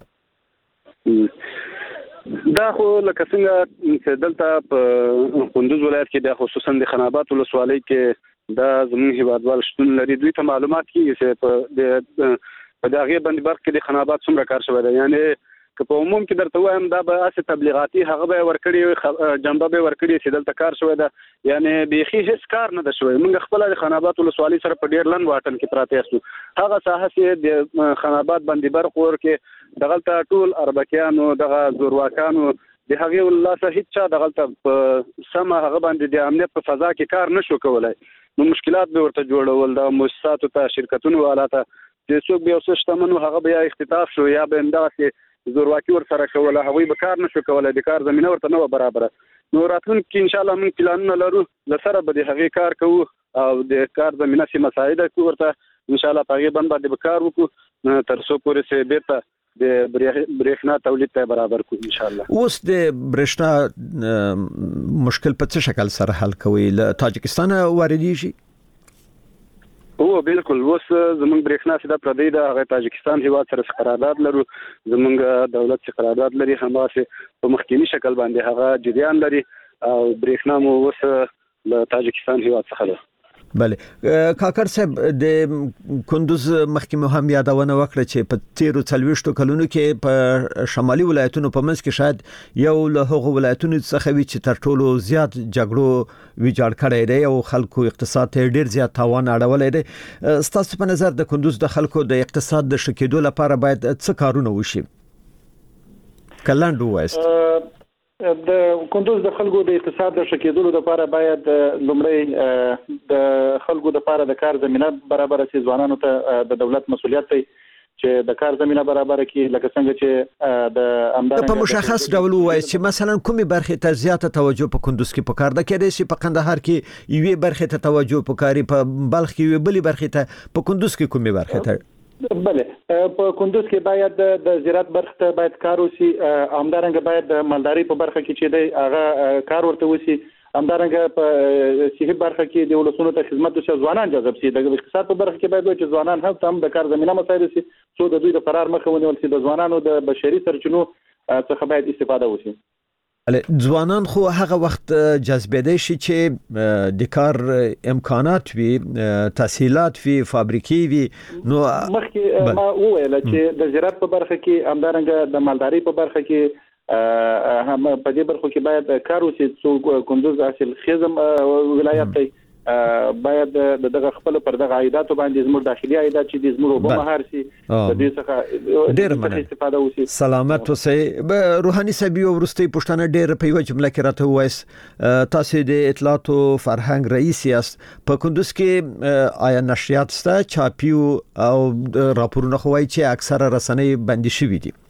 دا خو لکه څنګه دلته په کندوز ولایت کې د خصوصا د خان آباد ولسوالۍ کې دا زموږ هیوادوال شتون لري دوی ته معلومات کیږي چې په دغه باندې برخه کې د خان آباد څومره کار شوی دی یعنی که په عموم کې درته وایم دا به اسه تبلیغاتي هغه به ورکړي جنبه به ورکړي چې دلته کار شوی دی یعنی بيخي هیڅ کار نه ده شوی موږ خپل د خان آباد ولسوالۍ سره په ډیر لن واټن کې پراته یو هغه ساحه چې د خان آباد باندې برخه ورکه دغلته ټول اربکیانو دغه زورواکانو د هغه الله څخه هیڅ چا دغلته سم هغه باندې د امنیت په فضا کې کار نشو کولای نو مشکلات به ورته جوړول د مؤسساتو ته شرکتونو والاته چې څوک به اوسه شتمنو هغه بیا اختطاف شو یا به انداسه زورواکي ور سره کوله هغه به کار نشو کولای د کار زمينه ورته نه برابر نو راتلونکي ان شاء الله موږ پلانونه لرو لسره به د هغه کار کوو او د کار زمينه سي مساعده ورته ان شاء الله په باندې به کار وکړو تر څو پورې سه بیرته د برېښنا تولید ته برابر کو ان شاء الله اوس د برېښنا مشکل په څه شکل سره حل کوي له تاجکستان واردی شي او بالکل اوس زمونږ برېښنا سیده پردی ده هغه تاجکستان هیواد سره قرارداد لرو زمونږ دولت سره قرارداد لري همداسې په مخکینی شکل باندې هغه جریان لري او برېښنا مو اوس له تاجکستان هیواد څخه ده بله کاکر صاحب د کندوز مخکې هم یادونه وکړه چې په 13 کلونو کې په شمالي ولایتونو په منځ کې شاید یو له هغو ولایتونو څخه وی چې تر ټولو زیات جګړو ویجاړ کړی دی او خلکو اقتصاد ته ډیر زیات تاوان اړولی دی ستاسو په نظر د کندوز د خلکو د اقتصاد د شکېدو لپاره باید څه کارونه وشي کلاندو وایست د کندوز د خلکو د اقتصاد د شکیدلو لپاره باید لومړی د خلکو لپاره د کار زمينه برابر شي. ځوانانو ته د دولت مسؤلیت دی چې د کار زمينه برابر کړي، لکه څنګه چې د امدارنګ په مشخص ډول وایي چې مثلا کومي برخې ته زیاته توجه په کندوز کې پکار ده، کېدای شي په قندهار کې یوې برخې ته توجه پکاري، په بلخ کې یوې بلې برخې ته، په کندوز کې کومي برخې ته؟ بله په کندوز کې باید د زراعت برخه ته باید کار وشي، همدارنګه باید د مالداري په برخه کې چې دی هغه کار ورته وشي، همدارنګه په صحي برخه کې د ولسونو ته خدمت وشي، ځوانان جذب شي. د اقتصاد په برخه کې باید چې ځوانان هم د کار زمينه مساعد شي، څو د دوی د فرار مخه ونیول شي، د ځوانانو د بشري سرچینو څخه باید استفاده وشي. ځوانان خو هغه وخت جذبېدای شي چې د کار امکانات وي، تحصیلات وي، فابریکې وي. نو مخکې ما وویل چې د زراعت په برخه کې همدارنګه د مالداري په برخه کې هم په دې برخو کې باید کار وشي، څو کندوز حاصل خیزم ولایت دی، باید دغه خپل پر دغه عایداتو باندې زموږ داخلي عایدات چې د زموږ وبو مهار شي د دې څخه ډېر مننه استفاده وشي. سلامت اوسئ. روحاني صاحب یو ورستي پښتنه ډېر په یو جمله کې راته وایي تاسو د اطلاعات او فرهنګ رئیس یاست، په کندوز کې آیا نشریات سته چاپیو او راپورونه خوای چې اکثره رسنۍ بندي شوې دي؟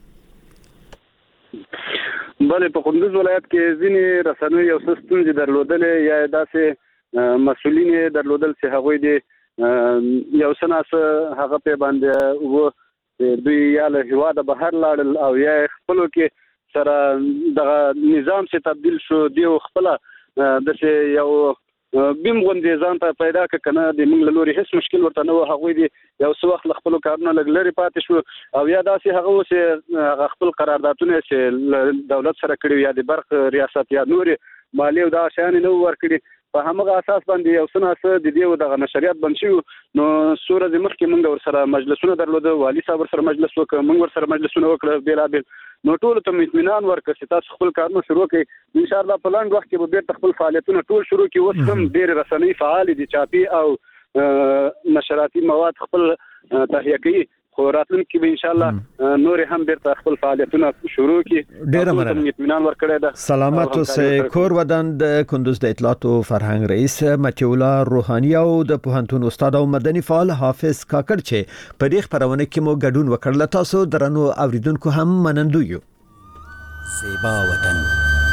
بله په کندوز ولایت کې ځینې رسنۍ یو څه ستونزې درلودلې یا داسې مسؤلین درلودل چې هغه دې یو سناس هغه په باندې وو دوی یا له هوا د بهر لاړل او یا خپل کې سره د نظام څخه تبديل شو، دی خپل د یو بیم غوندې ځان ته پیدا کړنه د موږ له لوري هیڅ مشکل ورته نه و، هغه دې یو څه وخت خپل کارونه لګلري پاتې شو او یا داسې هغه وسه خپل قراردادونه چې دولت سره کړی یا د برق ریاست یا نور مالی او دا شان نه ورکړي، په همغه اساس باندې یو سناسه د دې د نشریات بنشي. نو سوره د مخ کې موږ ور سره مجلسونه درلوده، والی صاحب سره مجلس وکړ، موږ ور سره مجلسونه وکړ بیلابل، نو ټول ته اطمینان ورکړ چې تاسو خپل کارونه شروع کړئ، ان شاء الله په لاندې وخت کې به بیرته خپل فعالیتونه ټول شروع کړي. اوس هم ډېر رسنۍ فعال دي، چاپي او نشراتي مواد خپل تهیه کوي، خو راتلونکي به ان شاء الله نور هم بیرته خپل فعالیتونه شروع کړي. ډېر مننه، اطمینان ورکړی ده. سلامت اوسئ. کور ودان د کندوز د اطلاعات او فرهنګ رئیس متي الله روحاني او د پوهنتون استاد او مدني فعال حافظ کاکړ چې په دې خبرونه کې مو ګډون وکړل. تاسو درنو اوریدونکو هم منندو یو. زیبا وطن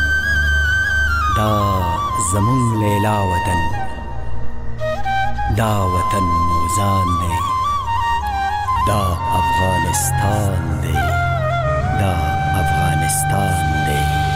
دا زمون لیلا وطن، دا وطن موزان دی، دا افغانستان دی، دا افغانستان دی.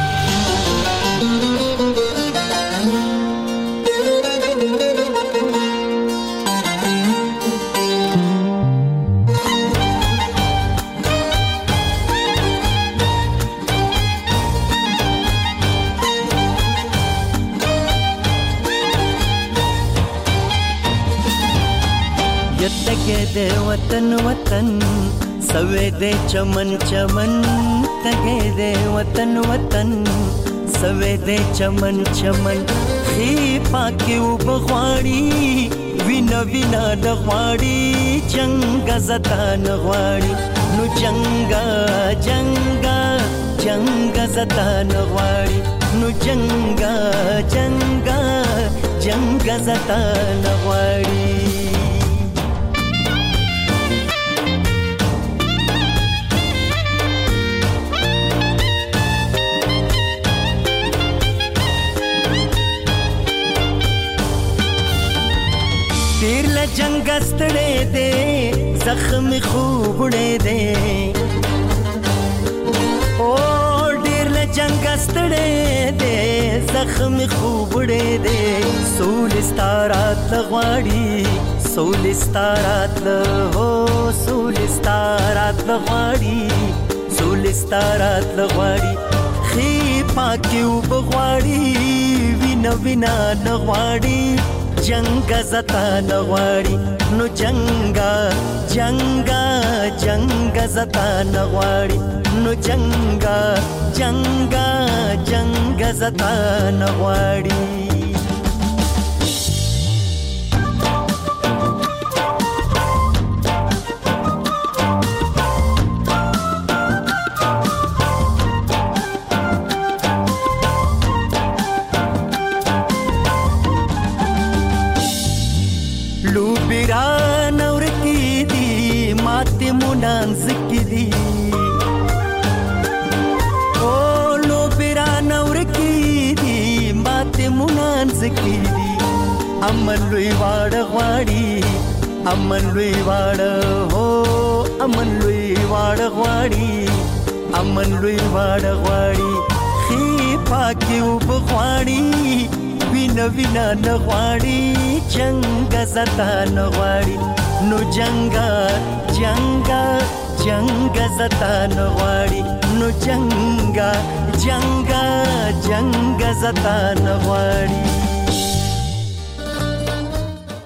یتګه د وطن وطن سوي د چمن چمن، تګه د وطن وطن سوي د چمن چمن، خي پاکي وبغواړي وینا وینا دغواړي، جنگ زتا نغواړي نو جنگا جنگا جنگ زتا نغواړي نو جنگا جنگا جنگ زتا نغواړي. ډیر له جنگ ستړې دې زخم خوبړې دې، او ډیر له جنگ ستړې دې زخم خوبړې دې، سول ستارات لغواړي سول ستارات له سول ستارات لغواړي سول ستارات لغواړي، خي پاکي وبغواړي وینا وینا لغواړي، جنگ زتا نغواړي نو جنگا جنگا جنگ زتا نغواړي نو جنگا جنگا جنگ زتا نغواړي. بیران ورکی دی مات منانز کی دی او لو بیران ورکی دی مات منانز کی دی امن لوی واړه غواړي امن لوی واړه هو امن لوی واړه غواړي امن لوی واړه غواړي خي پاکي وبغواړي وینا وینا نغواړي جنگ زتا نغواړي نو جنگا جنگا جنگ زتا نغواړي نو جنگا جنگا جنگ زتا نغواړي